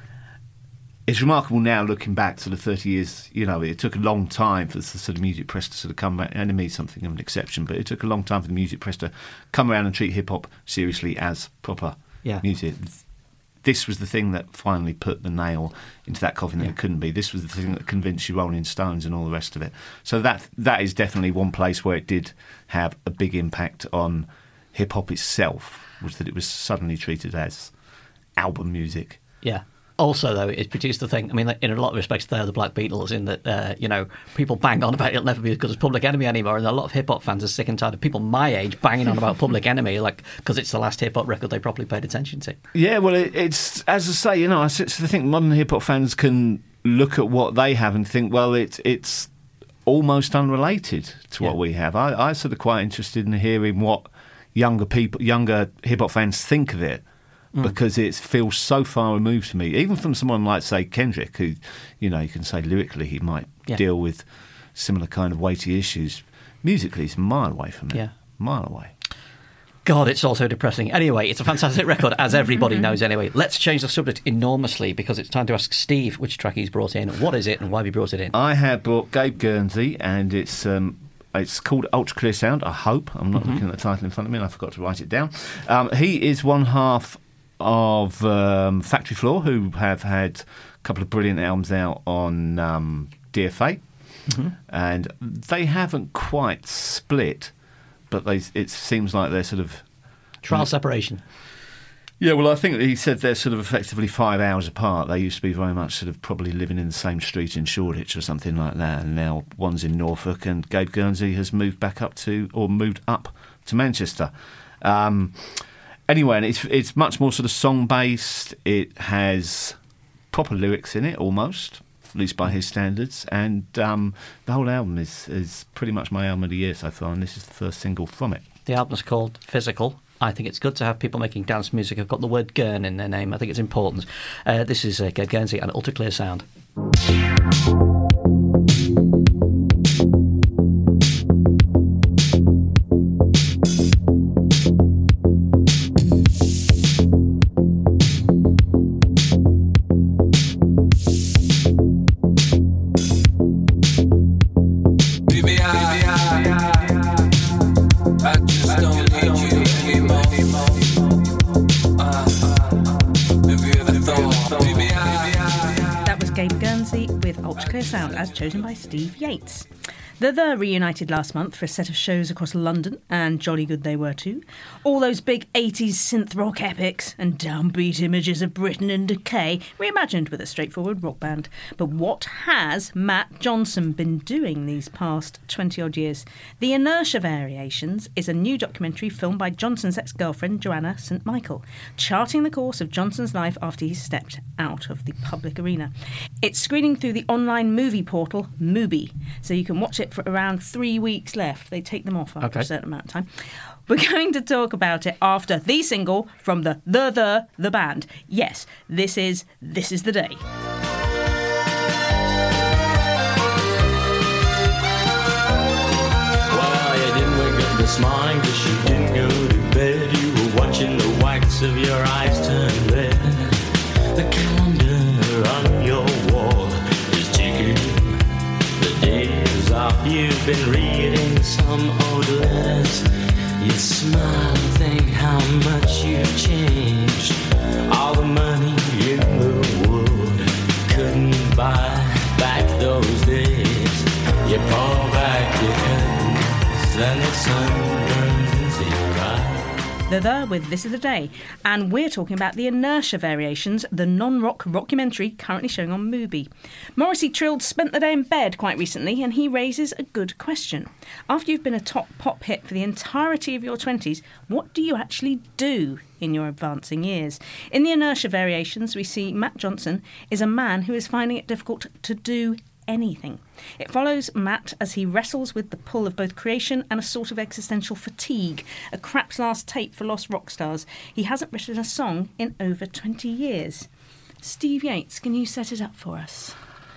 It's remarkable now looking back to the thirty years. You know, it took a long time for the sort of music press to sort of come back. Enemy is something of an exception, but it took a long time for the music press to come around and treat hip hop seriously as proper Yeah. music. This was the thing that finally put the nail into that coffin that Yeah. it couldn't be. This was the thing that convinced you Rolling Stones and all the rest of it. So that that is definitely one place where it did have a big impact on hip hop itself, was that it was suddenly treated as album music. Yeah. Also, though, it produced the thing. I mean, in a lot of respects, they're the Black Beatles in that, uh, you know, people bang on about it, it'll never be as good as Public Enemy anymore. And a lot of hip hop fans are sick and tired of people my age banging on about Public Enemy, like, because it's the last hip hop record they properly paid attention to. Yeah, well, it, it's, as I say, you know, I s- I think modern hip hop fans can look at what they have and think, well, it, it's almost unrelated to what Yeah. we have. I, I'm sort of quite interested in hearing what younger people, younger hip hop fans think of it. Mm. Because it feels so far removed to me, even from someone like, say, Kendrick, who, you know, you can say lyrically he might Yeah. deal with similar kind of weighty issues. Musically, it's a mile away from it. Yeah. Mile away. God, it's all so depressing. Anyway, it's a fantastic record, as everybody knows anyway. Let's change the subject enormously because it's time to ask Steve which track he's brought in, what is it, and why have you brought it in? I have brought Gabe Guernsey, and it's um, it's called Ultra Clear Sound, I hope. I'm not Mhm. looking at the title in front of me, and I forgot to write it down. Um, he is one half of um, Factory Floor, who have had a couple of brilliant albums out on um, D F A. Mhm. And they haven't quite split, but they, it seems like they're sort of... Trial separation. Yeah, well, I think he said they're sort of effectively five hours apart. They used to be very much sort of probably living in the same street in Shoreditch or something like that, and now one's in Norfolk, and Gabe Guernsey has moved back up to, or moved up to Manchester. Um, anyway, and it's it's much more sort of song-based. It has proper lyrics in it, almost, at least by his standards, and um, the whole album is, is pretty much my album of the year so far, and this is the first single from it. The album's called Physical. I think it's good to have people making dance music who've got the word Gurn in their name. I think it's important. Uh, this is uh, Gabe Guernsey and Ultra Clear Sound. Sound, as chosen by Steve Yates. The The reunited last month for a set of shows across London, and jolly good they were too. All those big eighties synth rock epics and downbeat images of Britain in decay, reimagined with a straightforward rock band. But what has Matt Johnson been doing these past twenty-odd years? The Inertia Variations is a new documentary filmed by Johnson's ex-girlfriend, Joanna Saint Michael, charting the course of Johnson's life after he stepped out of the public arena. It's screening through the online movie portal, Mubi, so you can watch it for around three weeks left. They take them off after Okay. a certain amount of time. We're going to talk about it after the single from the The The The band. Yes, this is This Is the Day. Well, you didn't wake up this morning because you didn't go to bed. You were watching the whites of your eyes turn red. The calendar on your wall is ticking. The days off, you've been reading some old letters. You smile and think how much you've changed. All the money in the world couldn't buy back those days. You pull back your curtains and the sun burns into your eyes. The The with This Is the Day, and we're talking about the Inertia Variations, the non-rock rockumentary currently showing on Mubi. Morrissey Trilled spent the day in bed quite recently, and he raises a good question. After you've been a top pop hit for the entirety of your twenties, what do you actually do in your advancing years? In the Inertia Variations, we see Matt Johnson is a man who is finding it difficult to do anything. It follows Matt as he wrestles with the pull of both creation and a sort of existential fatigue, a crap's last tape for lost rock stars. He hasn't written a song in over twenty years. Steve Yates, can you set it up for us?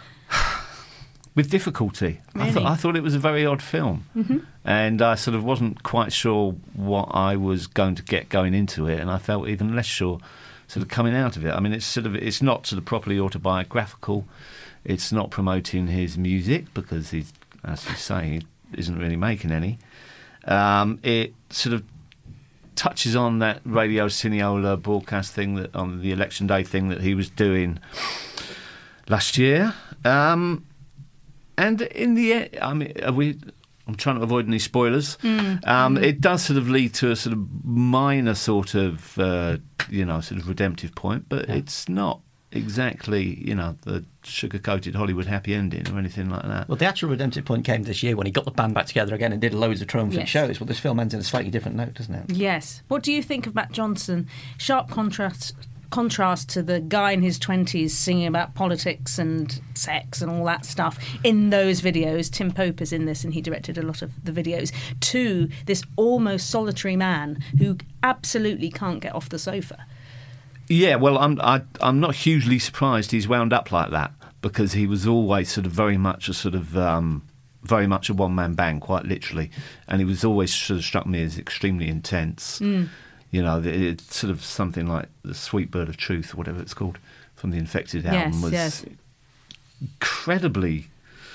With difficulty. I, Really? th- I thought it was a very odd film. Mm-hmm. And I sort of wasn't quite sure what I was going to get going into it, and I felt even less sure sort of coming out of it. I mean, it's sort of it's not sort of properly autobiographical. It's not promoting his music because he's, as you say, he isn't really making any. Um, it sort of touches on that Radio Cineola broadcast thing that on the election day thing that he was doing last year. Um, and in the end, I mean, are we? I'm trying to avoid any spoilers. Mm. Um, Mm. It does sort of lead to a sort of minor sort of, uh, you know, sort of redemptive point, but Yeah. it's not exactly, you know, the sugar-coated Hollywood happy ending or anything like that. Well, the actual redemptive point came this year when he got the band back together again and did loads of triumphant Yes. shows. Well, this film ends in a slightly different note, doesn't it? Yes. What do you think of Matt Johnson? Sharp contrast contrast to the guy in his twenties singing about politics and sex and all that stuff in those videos. Tim Pope is in this and he directed a lot of the videos. To this almost solitary man who absolutely can't get off the sofa. Yeah, well, I'm I, I'm not hugely surprised he's wound up like that because he was always sort of very much a sort of um, very much a one-man band, quite literally, and he was always sort of struck me as extremely intense. Mm. You know, it- it's sort of something like the Sweet Bird of Truth, or whatever it's called, from the Infected album, Yes, was yes. incredibly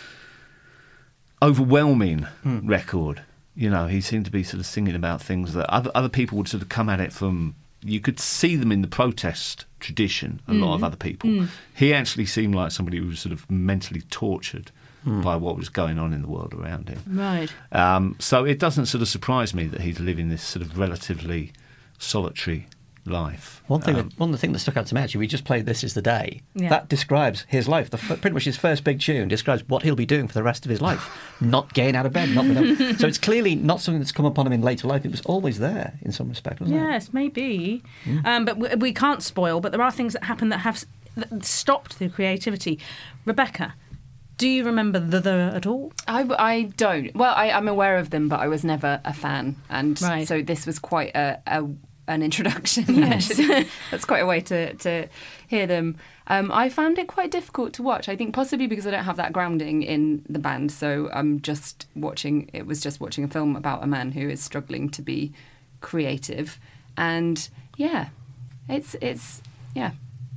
overwhelming Hmm. record. You know, he seemed to be sort of singing about things that other other people would sort of come at it from. You could see them in the protest tradition. A lot of Mm. other people. Mm. He actually seemed like somebody who was sort of mentally tortured Hmm. by what was going on in the world around him. Right. Um, so it doesn't sort of surprise me that he's living this sort of relatively solitary life. One thing, Um, that, one of the things that stuck out to me actually, we just played "This Is the Day." Yeah. That describes his life. The f- pretty much his first big tune describes what he'll be doing for the rest of his life. Not getting out of bed, not being able- so it's clearly not something that's come upon him in later life. It was always there in some respect, wasn't it? Yes, maybe. Mm. Um, but we, we can't spoil. But there are things that happen that have s- that stopped the creativity. Rebecca, do you remember the the at all? I, I don't. Well, I, I'm aware of them, but I was never a fan, and Right. so this was quite a, a an introduction. Yes. actually. That's quite a way to, to hear them. Um, I found it quite difficult to watch. I think possibly because I don't have that grounding in the band, so I'm just watching. It was just watching a film about a man who is struggling to be creative, and yeah, it's it's yeah.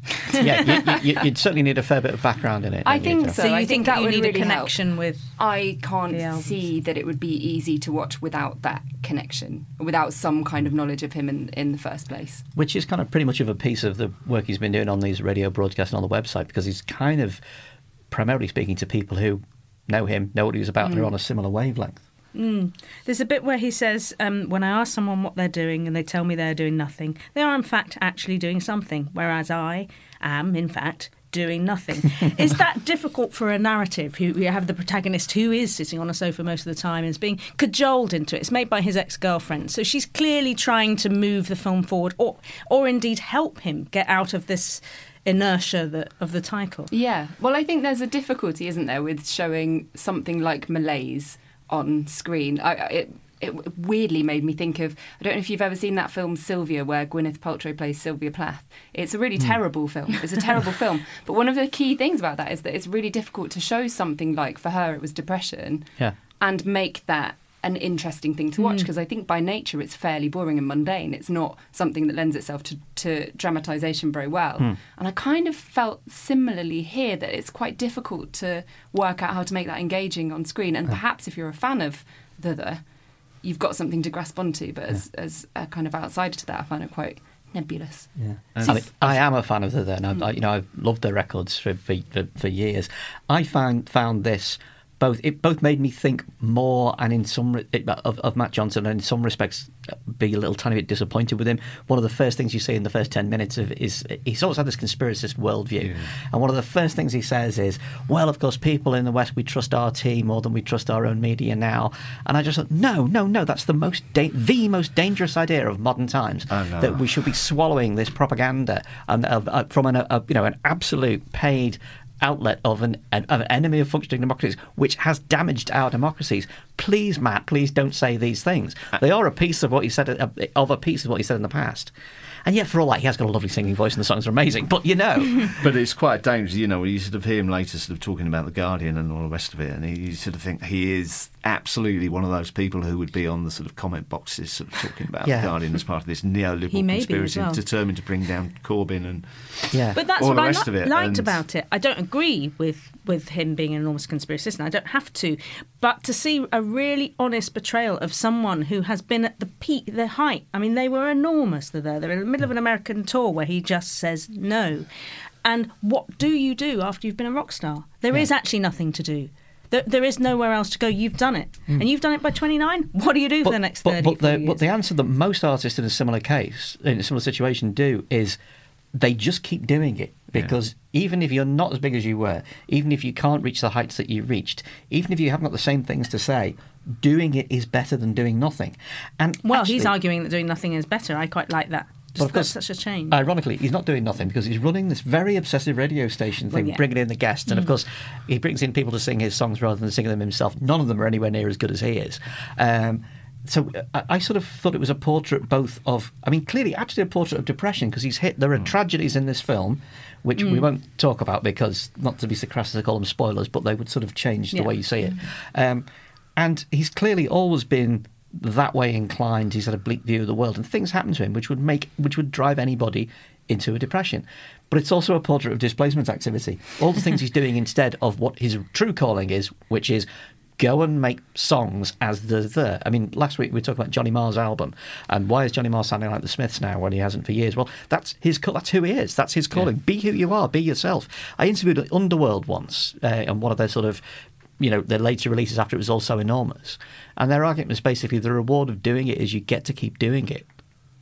Yeah, you, you, you'd certainly need a fair bit of background in it. I don't you, think Jeff? so. So you I think think that that you would need a really connection help. with? I can't the albums. see that it would be easy to watch without that connection, without some kind of knowledge of him in, in the first place. Which is kind of pretty much of a piece of the work he's been doing on these radio broadcasts and on the website, because he's kind of primarily speaking to people who know him, know what he's about, and are Mm. on a similar wavelength. Mm. There's a bit where he says, um, when I ask someone what they're doing and they tell me they're doing nothing, they are in fact actually doing something, whereas I am, in fact, doing nothing. Is that difficult for a narrative? You you have the protagonist who is sitting on a sofa most of the time and is being cajoled into it. It's made by his ex-girlfriend. So she's clearly trying to move the film forward or, or indeed help him get out of this inertia that, of the title. Yeah. Well, I think there's a difficulty, isn't there, with showing something like Malaise on screen. I, it, it weirdly made me think of, I don't know if you've ever seen that film Sylvia, where Gwyneth Paltrow plays Sylvia Plath. It's a really Hmm. terrible film. It's a terrible film. But one of the key things about that is that it's really difficult to show something like, for her, it was depression, Yeah. and make that an interesting thing to watch, Mm. because I think by nature it's fairly boring and mundane. It's not something that lends itself to, to dramatisation very well. Hmm. And I kind of felt similarly here that it's quite difficult to work out how to make that engaging on screen. And perhaps if you're a fan of The The, you've got something to grasp onto. But as, as a kind of outsider to that, I find it quite nebulous. Yeah. I, mean, I am a fan of the then. I, you know, I've loved their records for, for for for years. I found found this both. It both made me think more, and in some re- it, of, of Matt Johnson, and in some respects, be a little tiny bit disappointed with him. One of the first things you see in the first ten minutes of is he's always had this conspiracist worldview, yeah. and one of the first things he says is, "Well, of course, people in the West, we trust R T more than we trust our own media now." And I just thought, no, no, no, that's the most da- the most dangerous idea of modern times. Oh, no. That we should be swallowing this propaganda and uh, uh, from an uh, you know an absolute paid outlet of an, an of an enemy of functioning democracies, which has damaged our democracies. Please, Matt, please don't say these things. They are a piece of what he said uh, of a piece of what he said in the past. And yet, for all that, he has got a lovely singing voice, and the songs are amazing. But you know, but it's quite dangerous. You know, you sort of hear him later, sort of talking about the Guardian and all the rest of it, and he, you sort of think he is absolutely one of those people who would be on the sort of comment boxes, sort of talking about Yeah. the Guardian as part of this He neoliberal may be as conspiracy, well. determined to bring down Corbyn and yeah. But that's all what the I rest li- of it. liked and about it. I don't agree with, with him being an enormous conspiracist, and I don't have to. But to see a really honest portrayal of someone who has been at the peak, the height. I mean, they were enormous. They're there. They're in the middle of an American tour where he just says no. And what do you do after you've been a rock star? There is actually nothing to do. There, there is nowhere else to go. You've done it. Mm. And you've done it by twenty-nine. What do you do for the next but, thirty, but, the, forty years? but the answer that most artists in a similar case, in a similar situation, do is they just keep doing it. Because even if you're not as big as you were, even if you can't reach the heights that you reached, even if you haven't got the same things to say, doing it is better than doing nothing. And Well, actually, he's arguing that doing nothing is better. I quite like that. But Just, of course, that's such a change. Ironically, he's not doing nothing because he's running this very obsessive radio station thing, Well, yeah. bringing in the guests. And of Mm. course, he brings in people to sing his songs rather than singing them himself. None of them are anywhere near as good as he is. Um, so I, I sort of thought it was a portrait both of, I mean, clearly actually a portrait of depression, because he's hit, there are tragedies in this film, which we Mm. won't talk about because, not to be so crass as to call them spoilers, but they would sort of change the Yeah. way you see it. Um, and he's clearly always been that way inclined. He's had a bleak view of the world, and things happen to him which would make which would drive anybody into a depression. But it's also a portrait of displacement activity. All the things he's doing instead of what his true calling is, which is go and make songs as the the. I mean, last week we talked about Johnny Marr's album, and why is Johnny Marr sounding like the Smiths now when he hasn't for years? Well, that's his. That's who he is. That's his calling. Be who you are. Be yourself. I interviewed Underworld once uh, on one of their sort of, you know, their later releases after it was all so enormous. And their argument was basically the reward of doing it is you get to keep doing it.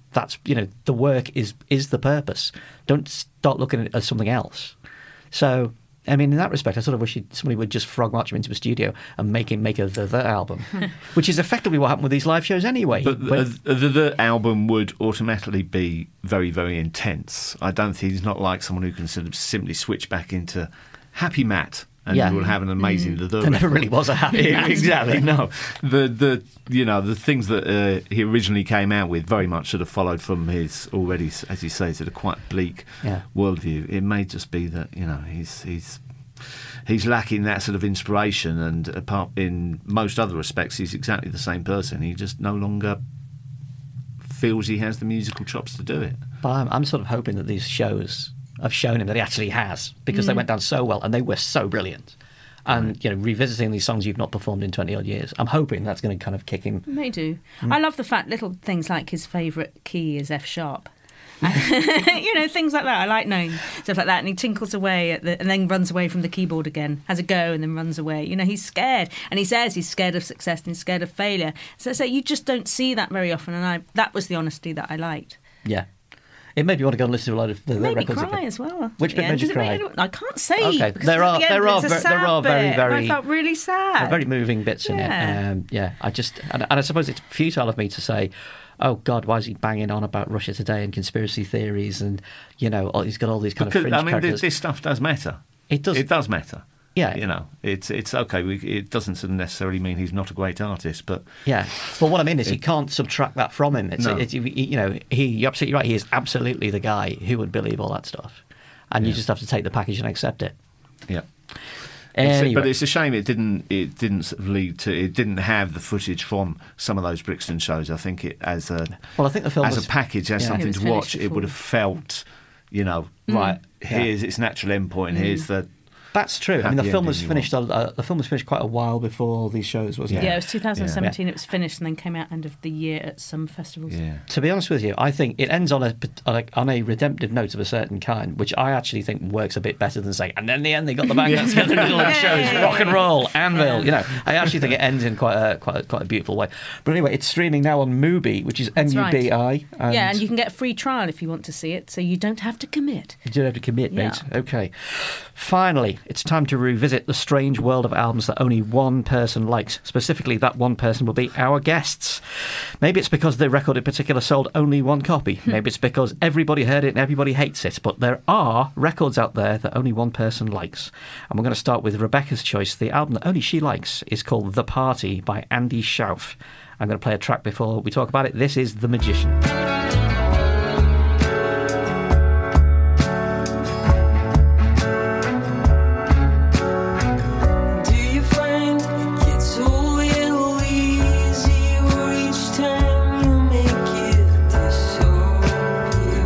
that's, you know, the work is is the purpose. Don't start looking at it as something else. So, I mean, in that respect, I sort of wish he'd- somebody would just frog march him into a studio and make him make a The The album, which is effectively what happened with these live shows anyway. But When- the, the, the album would automatically be very, very intense. I don't think he's not like someone who can sort of simply switch back into Happy Matt and Yeah. you will have an amazing The The There never record. really was a Happy Matt. Exactly, no. The, the, you know, the things that uh, he originally came out with very much sort of followed from his already, as you say, sort of quite bleak Yeah. worldview. It may just be that, you know, he's... he's He's lacking that sort of inspiration, and apart in most other respects, he's exactly the same person. He just no longer feels he has the musical chops to do it. But I'm, I'm sort of hoping that these shows have shown him that he actually has, because they Mm. went down so well and they were so brilliant. And, you know, revisiting these songs you've not performed in twenty odd years, I'm hoping that's going to kind of kick him. They do. Mm. I love the fact little things like his favourite key is F sharp. You know, things like that. I like knowing stuff like that. And he tinkles away at the, and then runs away from the keyboard again, has a go and then runs away. You know, he's scared. And he says he's scared of success and he's scared of failure. So, so you just don't see that very often. And I that was the honesty that I liked. Yeah. It made me want to go and listen to a lot of the, the Made me records. cry as well. Which bit Yeah, made you does it make cry? anyone- I can't say. Okay, because there at are- the end there are it's a ver- there sad are very, bit, and very- I felt really sad. Very moving bits in Yeah. it. Um, yeah, I just, and, and I suppose it's futile of me to say, oh God, why is he banging on about Russia Today and conspiracy theories and, you know, all, he's got all these kind Because, of fringe I mean, characters. this, this stuff does matter. It does. It does matter. Yeah. You know, it's it's okay. We, it doesn't sort of necessarily mean he's not a great artist, but Yeah, but what I mean is you can't subtract that from him. It's, No. it's you know, he, you're absolutely right. He is absolutely the guy who would believe all that stuff, and you just have to take the package and accept it. yeah. It's- Anyway. But it's a shame it didn't. It didn't sort of lead to. It didn't have the footage from some of those Brixton shows. I think it as a Well, I think the film as was- a package, as yeah. something It was to watch, finished it would have felt, you know, Mm. right. Yeah. Here's its natural endpoint. Here's the. That's true. I mean, the happy film was ending you finished. Uh, the film was finished quite a while before these shows, wasn't Yeah, it? it was two thousand seventeen. It was finished and then came out end of the year at some festivals. To be honest with you, I think it ends on a on a, on a redemptive note of a certain kind, which I actually think works a bit better than saying, and then in the end they got the band together in the middle of the shows, rock and roll, Anvil. You know, I actually think it ends in quite a quite a, quite a beautiful way. But anyway, it's streaming now on Mubi, which is M That's U right. B I. Yeah, and you can get a free trial if you want to see it, so you don't have to commit. You don't have to commit, Yeah. mate. Okay. Finally, it's time to revisit the strange world of albums that only one person likes. Specifically, that one person will be our guests. Maybe it's because the record in particular sold only one copy. Maybe it's because everybody heard it and everybody hates it. But there are records out there that only one person likes. And we're going to start with Rebecca's choice. The album that only she likes is called The Party by Andy Schauf. I'm going to play a track before we talk about it. This is The Magician. Do you find it's a little easier each time you make it disappear?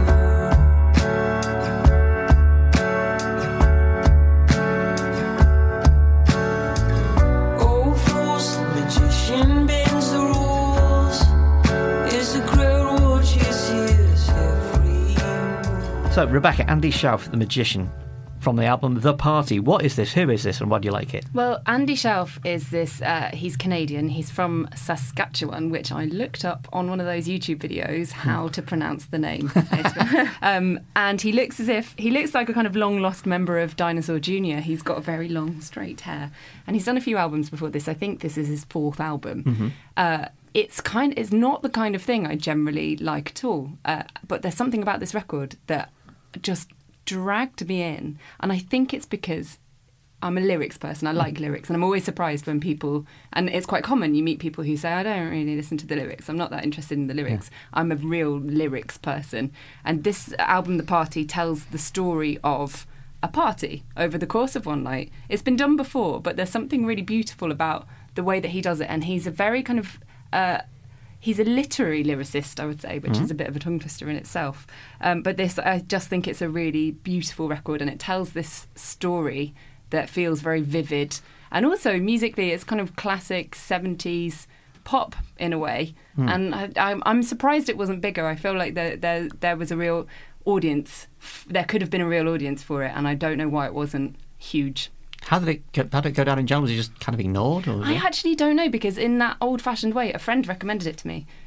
Oh, fools, the magician bends the rules. Is the crowd watches his every So, Rebecca, Andy Schauf, The Magician, from the album The Party. What is this? Who is this? And why do you like it? Well, Andy Schauf is this, uh, he's Canadian. He's from Saskatchewan, which I looked up on one of those YouTube videos, how to pronounce the name. um, and he looks as if, he looks like a kind of long lost member of Dinosaur Junior He's got a very long, straight hair. And he's done a few albums before this. I think this is his fourth album. Mhm. Uh, it's kind, it's not the kind of thing I generally like at all. Uh, but there's something about this record that just dragged me in, and I think it's because I'm a lyrics person. I like lyrics, and I'm always surprised when people, and it's quite common, you meet people who say, I don't really listen to the lyrics, I'm not that interested in the lyrics. I'm a real lyrics person. And this album, The Party, tells the story of a party over the course of one night. It's been done before, but there's something really beautiful about the way that he does it, and he's a very kind of uh, he's a literary lyricist, I would say, which Mhm. is a bit of a tongue twister in itself. Um, but this, I just think it's a really beautiful record, and it tells this story that feels very vivid. And also, musically, it's kind of classic seventies pop in a way. Hmm. And I, I'm, I'm surprised it wasn't bigger. I feel like there, there, there was a real audience. f- There could have been a real audience for it, and I don't know why it wasn't huge. How did it go, how did it go down in general? Was it just kind of ignored? Or was I it? actually don't know, because in that old-fashioned way, a friend recommended it to me.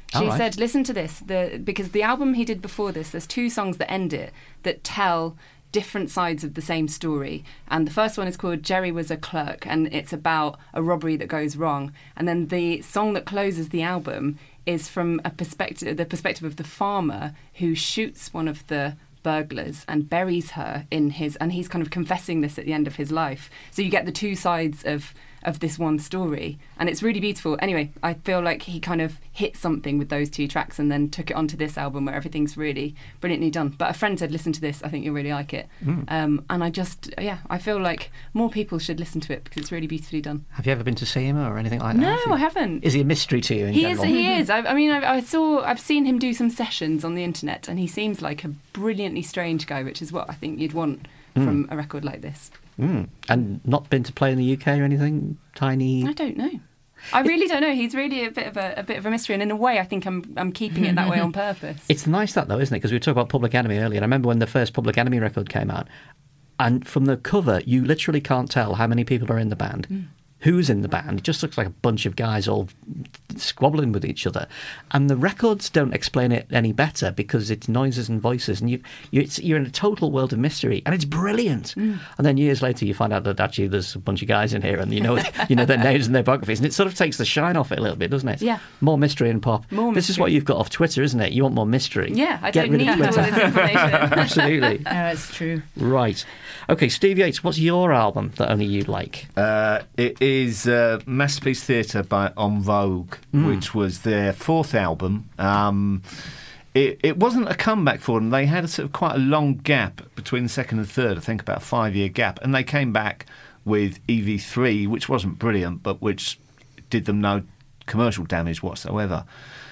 She All right. said, listen to this, the, because the album he did before this, there's two songs that end it that tell different sides of the same story. And the first one is called Jerry Was a Clerk, and it's about a robbery that goes wrong. And then the song that closes the album is from a perspective, the perspective of the farmer who shoots one of the burglars and buries her in his, and he's kind of confessing this at the end of his life. So you get the two sides of of this one story, and it's really beautiful. Anyway, I feel like he kind of hit something with those two tracks and then took it onto this album where everything's really brilliantly done. But a friend said, listen to this, I think you'll really like it. Mm. Um, and I just, yeah, I feel like more people should listen to it because it's really beautifully done. Have you ever been to see him or anything like No, that? I haven't. Is he a mystery to you in He general? is. He is. I, I mean, I, I saw. I've seen him do some sessions on the internet, and he seems like a brilliantly strange guy, which is what I think you'd want Mm. from a record like this. Mm. And not been to play in the U K or anything? Tiny? I don't know. I really don't know. He's really a bit of a, a bit of a mystery, and in a way, I think I'm I'm keeping it that way on purpose. It's nice that though, isn't it? Because we were talking about Public Enemy earlier. And I remember when the first Public Enemy record came out, and from the cover, you literally can't tell how many people are in the band. Mm. Who's in the band? It just looks like a bunch of guys all squabbling with each other. And the records don't explain it any better because it's noises and voices, and you, you, it's, you're in a total world of mystery, and it's brilliant. Mm. And then years later, you find out that actually there's a bunch of guys in here, and you know you know their names and their biographies, and it sort of takes the shine off it a little bit, doesn't it? Yeah. More mystery and pop. More This is mystery. what you've got off Twitter, isn't it? You want more mystery. Yeah, I Get don't rid need of all Twitter. this information. Absolutely. No, it's true. Right. Okay, Steve Yates, what's your album that only you like? Uh, it is uh, Masterpiece Theatre by En Vogue, Mm. which was their fourth album. Um, it, it wasn't a comeback for them. They had a sort of quite a long gap between the second and third, I think about a five-year gap, and they came back with E V three, which wasn't brilliant, but which did them no commercial damage whatsoever.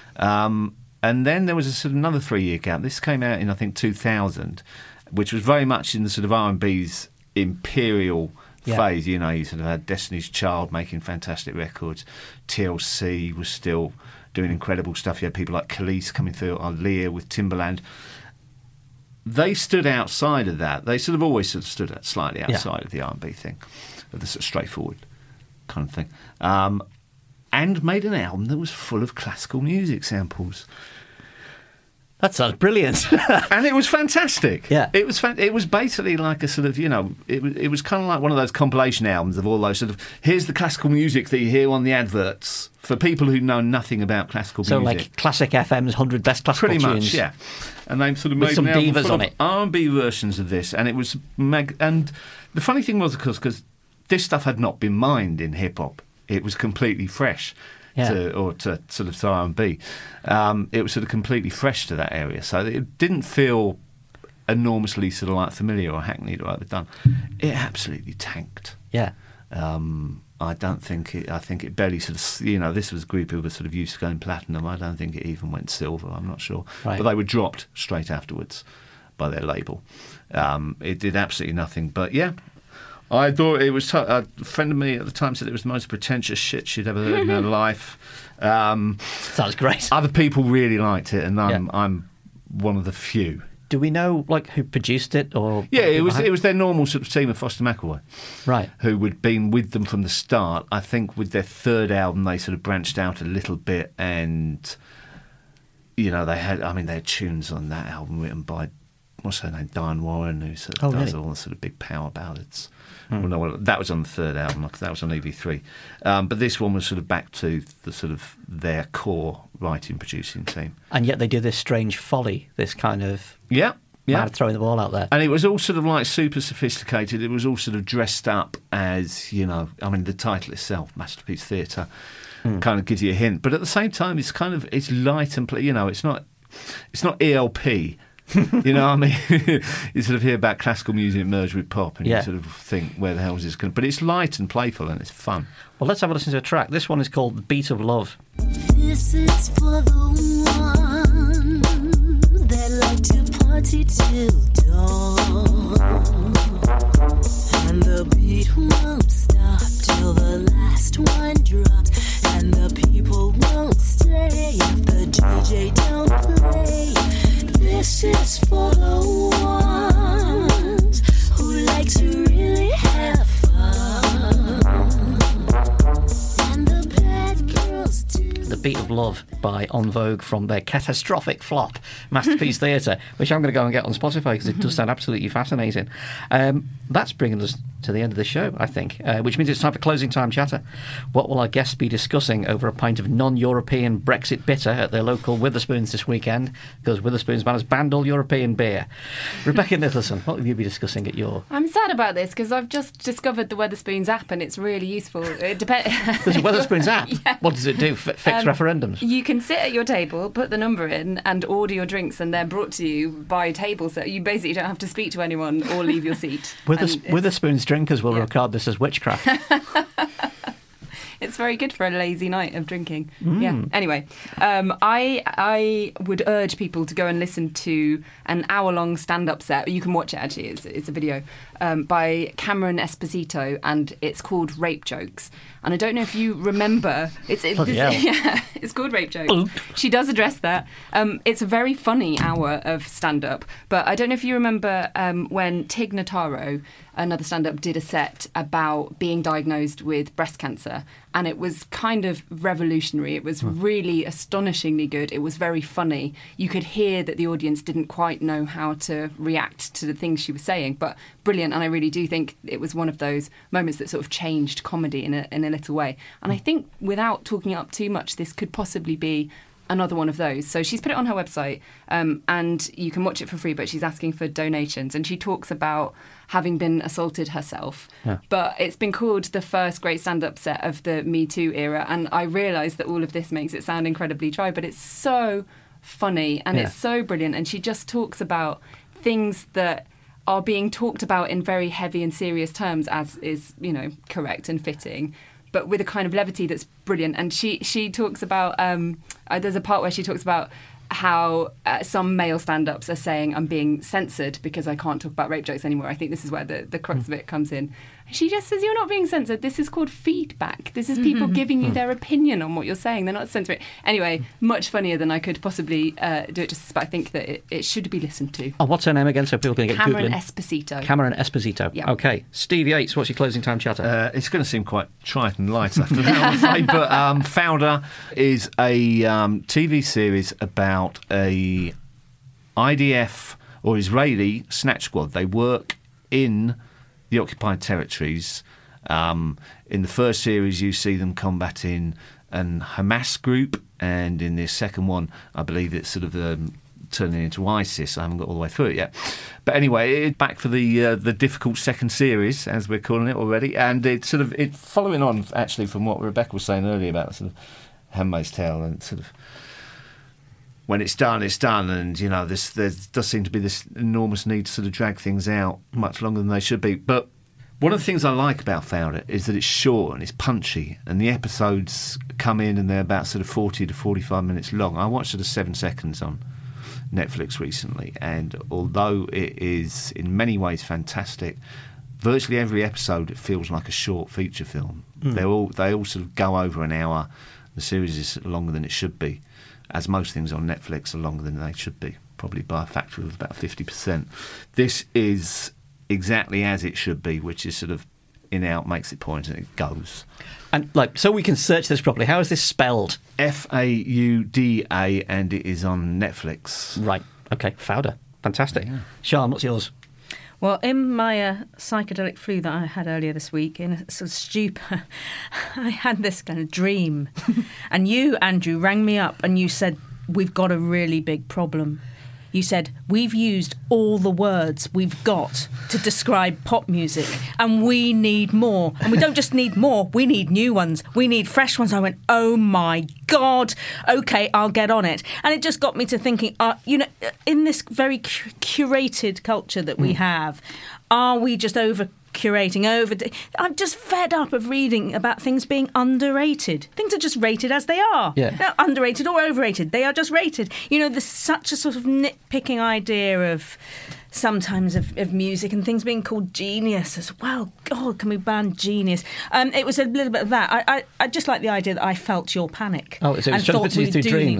Um, and then there was a sort of another three-year gap. This came out in, I think, two thousand, which was very much in the sort of R and B's imperial Yeah. phase. You know, you sort of had Destiny's Child making fantastic records. T L C was still doing incredible stuff. You had people like Khalees coming through, Aaliyah with Timbaland. They stood outside of that. They sort of always sort of stood out slightly outside Yeah. of the R and B thing, of the sort of straightforward kind of thing. Um, and made an album that was full of classical music samples. That sounds brilliant. And it was fantastic. Yeah. It was fan- it was basically like a sort of, you know, it was, it was kind of like one of those compilation albums of all those sort of, here's the classical music that you hear on the adverts for people who know nothing about classical So music. like Classic F M's one hundred Best Classical Pretty Tunes. much, yeah. And they sort of With made some an album divas full on of it. R and B versions of this, and it was mag- and the funny thing was, of course, because this stuff had not been mined in hip hop, it was completely fresh. Yeah. To, or to sort of to R and B, um, it was sort of completely fresh to that area, so it didn't feel enormously sort of like familiar or hackneyed or overdone. It absolutely tanked. Yeah. Um, I don't think it. I think it barely sort of. You know, this was a group who were sort of used to going platinum. I don't think it even went silver. I'm not sure, Right. but they were dropped straight afterwards by their label. Um, it did absolutely nothing. But yeah. I thought it was. T- a friend of me at the time said it was the most pretentious shit she'd ever heard in her life. Um, Sounds great. Other people really liked it, and I'm I'm one of the few. Do we know like who produced it or? Yeah, it was it was their normal sort of team of Foster McElroy, right? Who had been with them from the start. I think with their third album, they sort of branched out a little bit, and you know they had. I mean, they had tunes on that album written by what's her name, Diane Warren, who sort of Oh, does really? all the sort of big power ballads. Hmm. Well, no, well, that was on the third album. Like, that was on E V three, um, but this one was sort of back to the sort of their core writing, producing team. And yet they do this strange folly, this kind of Yeah, yeah, mad throwing the ball out there. and it was all sort of like super sophisticated. It was all sort of dressed up as, you know, I mean, the title itself, Masterpiece Theatre, Hmm. kind of gives you a hint. But at the same time, it's kind of it's light and play. You know, it's not it's not E L P. You know what I mean? You sort of hear about classical music merged with pop, and Yeah. you sort of think, where the hell is this going? But it's light and playful, and it's fun. Well, let's have a listen to a track. This one is called "The Beat of Love." This is for the ones that like to party till dawn, and the beat won't stop till the last one drops, and the people won't stay if the D J don't play. This is for the ones who like to really have fun, and the bad girls too. The Beat of Love by En Vogue from their catastrophic flop, Masterpiece Theatre, which I'm going to go and get on Spotify because it does sound absolutely fascinating. Um, that's bringing us to the end of the show, I think, uh, which means it's time for closing time chatter. What will our guests be discussing over a pint of non-European Brexit bitter at their local Witherspoons this weekend? Because Witherspoons man has banned all European beer. Rebecca Nicholson, what will you be discussing at your... I'm sad about this because I've just discovered the Wetherspoons app and it's really useful. It depends. There's a Wetherspoons app? Yeah. What does it do? F- fix um, referendums? You can sit at your table, put the number in and order your drinks and they're brought to you by table. So you basically don't have to speak to anyone or leave your seat. Withers- Witherspoons drinkers will yeah. regard this as witchcraft. It's very good for a lazy night of drinking. Mm. Yeah. Anyway, um, I I would urge people to go and listen to an hour-long stand-up set. You can watch it, actually. It's, it's a video um, by Cameron Esposito, and it's called Rape Jokes. And I don't know if you remember... It's, it, this, yeah, it's called Rape Jokes. She does address that. Um, it's a very funny hour of stand-up. But I don't know if you remember um, when Tig Notaro, another stand-up, did a set about being diagnosed with breast cancer. And it was kind of revolutionary. It was really astonishingly good. It was very funny. You could hear that the audience didn't quite know how to react to the things she was saying, but brilliant. And I really do think it was one of those moments that sort of changed comedy in a, in a little way. And I think without talking it up too much, this could possibly be another one of those. So she's put it on her website um, and you can watch it for free, but she's asking for donations. And she talks about having been assaulted herself. Yeah. But it's been called the first great stand-up set of the Me Too era. And I realise that all of this makes it sound incredibly dry, but it's so funny and Yeah. it's so brilliant. And she just talks about things that are being talked about in very heavy and serious terms, as is, you know, correct and fitting, but with a kind of levity that's brilliant. And she, she talks about, um, uh, there's a part where she talks about how uh, some male stand-ups are saying I'm being censored because I can't talk about rape jokes anymore. I think this is where the, the crux of it comes in. She just says, you're not being censored. This is called feedback. This is people giving you their opinion on what you're saying. They're not censoring. Anyway, much funnier than I could possibly uh, do it justice, but I think that it, it should be listened to. Oh, what's her name again so people can get Cameron Googling? Esposito. Cameron Esposito. Yeah. Okay. Steve Yates, what's your closing time chatter? Uh, it's going to seem quite trite and light after that, I would say, but um, Founder is a um, T V series about a I D F or Israeli snatch squad. They work in the occupied territories. Um, in the first series, you see them combating an Hamas group, and in this second one, I believe it's sort of um, turning into ISIS. I haven't got all the way through it yet. But anyway, it's back for the uh, the difficult second series, as we're calling it already, and it's sort of it following on actually from what Rebecca was saying earlier about sort of Handmaid's Tale and sort of. When it's done, it's done, and you know, this there does seem to be this enormous need to sort of drag things out much longer than they should be. But one of the things I like about Founder is that it's short and it's punchy, and the episodes come in and they're about sort of forty to forty-five minutes long. I watched sort of seven seconds on Netflix recently, and although it is in many ways fantastic, virtually every episode it feels like a short feature film. Mm. They all they all sort of go over an hour. The series is longer than it should be, as most things on Netflix are longer than they should be, probably by a factor of about fifty percent. This is exactly as it should be, which is sort of in out, makes it point, and it goes. And like, so we can search this properly. How is this spelled? F A U D A, and it is on Netflix. Right. Okay. Founder. Fantastic. Yeah. Sian, what's yours? Well, in my uh, psychedelic flu that I had earlier this week, in a sort of stupor, I had this kind of dream. And you, Andrew, rang me up and you said, we've got a really big problem. You said, we've used all the words we've got to describe pop music and we need more. And we don't just need more, we need new ones. We need fresh ones. I went, oh my God, OK, I'll get on it. And it just got me to thinking, uh, you know, in this very cu- curated culture that we mm. have, are we just over curating over I'm just fed up of reading about things being underrated. Things are just rated as they are. Yeah. They're underrated or overrated. They are just rated. You know, there's such a sort of nitpicking idea of sometimes of, of music and things being called genius as well. God, can we ban genius? Um, it was a little bit of that. I, I, I just like the idea that I felt your panic. Oh, so it was just between these two dreams. Need,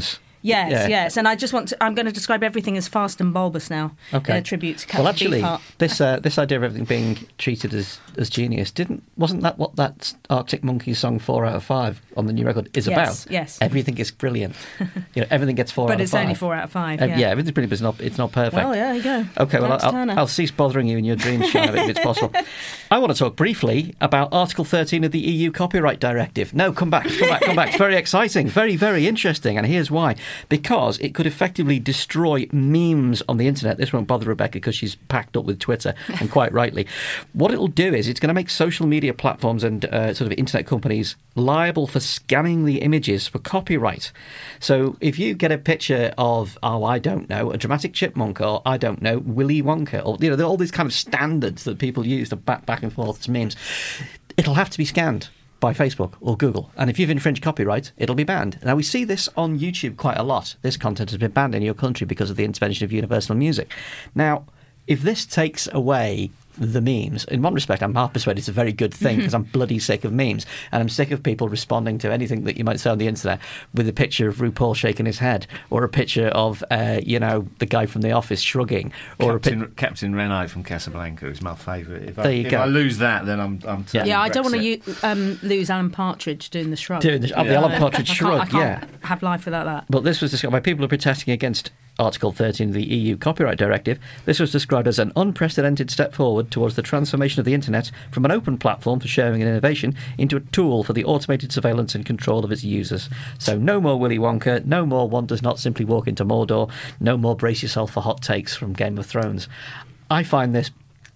Yes, Yeah. yes. And I just want to, I'm going to describe everything as fast and bulbous now. Okay. In a tribute to Captain Well, actually, Beefheart. this uh, this idea of everything being treated as, as genius didn't wasn't that what that Arctic Monkeys song Four Out of Five on the new record is Yes, about? yes. Everything is brilliant. You know, everything gets four But out of it's five. only four out of five, Uh, yeah. everything's brilliant, but it's not it's not perfect. Well, yeah, there you go. Okay, well, Max I'll, Turner. I'll cease bothering you in your dreams, Sean, if it's possible. I want to talk briefly about Article thirteen of the E U Copyright Directive. No, come back, come back, come back. It's very exciting, very, very interesting, and here's why. Because it could effectively destroy memes on the internet. This won't bother Rebecca because she's packed up with Twitter, and quite rightly. What it'll do is it's going to make social media platforms and uh, sort of internet companies liable for scanning the images for copyright. So if you get a picture of, oh, I don't know, a dramatic chipmunk, or I don't know, Willy Wonka, or, you know, all these kind of standards that people use to back back and forth as memes, it'll have to be scanned by Facebook or Google. And if you've infringed copyright, it'll be banned. Now, we see this on YouTube quite a lot. This content has been banned in your country because of the intervention of Universal Music. Now, if this takes away the memes, in one respect, I'm half persuaded it's a very good thing because I'm bloody sick of memes, and I'm sick of people responding to anything that you might say on the internet with a picture of RuPaul shaking his head, or a picture of, uh, you know, the guy from The Office shrugging, or Captain, a pi- Captain Renault from Casablanca is my favourite. If, I, There you if go. I lose that, then I'm. I'm Yeah, turning I don't want Brexit. to um, lose Alan Partridge doing the shrug. Doing the- oh, the Alan Partridge I can't- shrug, I can't yeah. have life without that. But this was described by people who are protesting against Article thirteen of the E U Copyright Directive. This was described as an unprecedented step forward towards the transformation of the internet from an open platform for sharing and innovation into a tool for the automated surveillance and control of its users. So no more Willy Wonka, no more One Does Not Simply Walk into Mordor, no more brace yourself for hot takes from Game of Thrones. I find this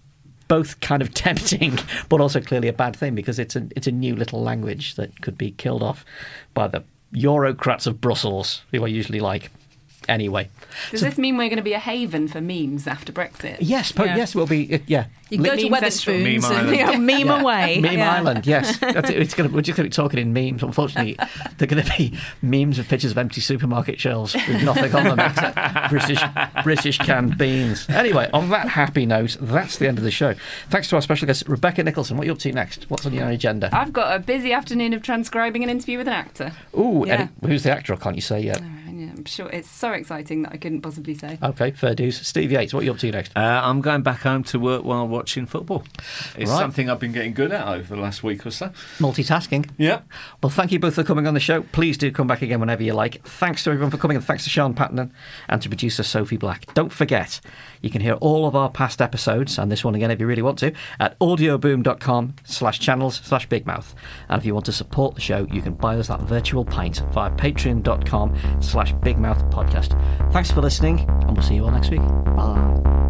both kind of tempting, but also clearly a bad thing, because it's a it's a new little language that could be killed off by the Eurocrats of Brussels, who I usually like. Anyway, Does So- this mean we're going to be a haven for memes after Brexit? yes, po- Yeah. yes, we'll be. Uh, yeah, You can go to Meme Weatherspoons Central. and Meme you know, meme Yeah. away. Meme yeah. Island, yes. That's it. It's gonna, we're just going to be talking in memes. Unfortunately, they're going to be memes of pictures of empty supermarket shelves with nothing on them except British British canned beans. Anyway, on that happy note, that's the end of the show. Thanks to our special guest, Rebecca Nicholson. What are you up to next? What's on your agenda? I've got a busy afternoon of transcribing an interview with an actor. Ooh, Yeah. Eddie, who's the actor? Or can't you say yet? Yeah, I'm sure it's so exciting that I couldn't possibly say. Okay, fair dues. Steve Yates, what are you up to next? Uh, I'm going back home to work while watching football. It's Right. something I've been getting good at over the last week or so. Multitasking. Yep. Well, thank you both for coming on the show. Please do come back again whenever you like. Thanks to everyone for coming, and thanks to Sean Patton and to producer Sophie Black. Don't forget, you can hear all of our past episodes, and this one again if you really want to, at audioboom.com slash channels slash bigmouth. And if you want to support the show, you can buy us that virtual pint via patreon.com slash bigmouth podcast. Thanks for listening, and we'll see you all next week. Bye.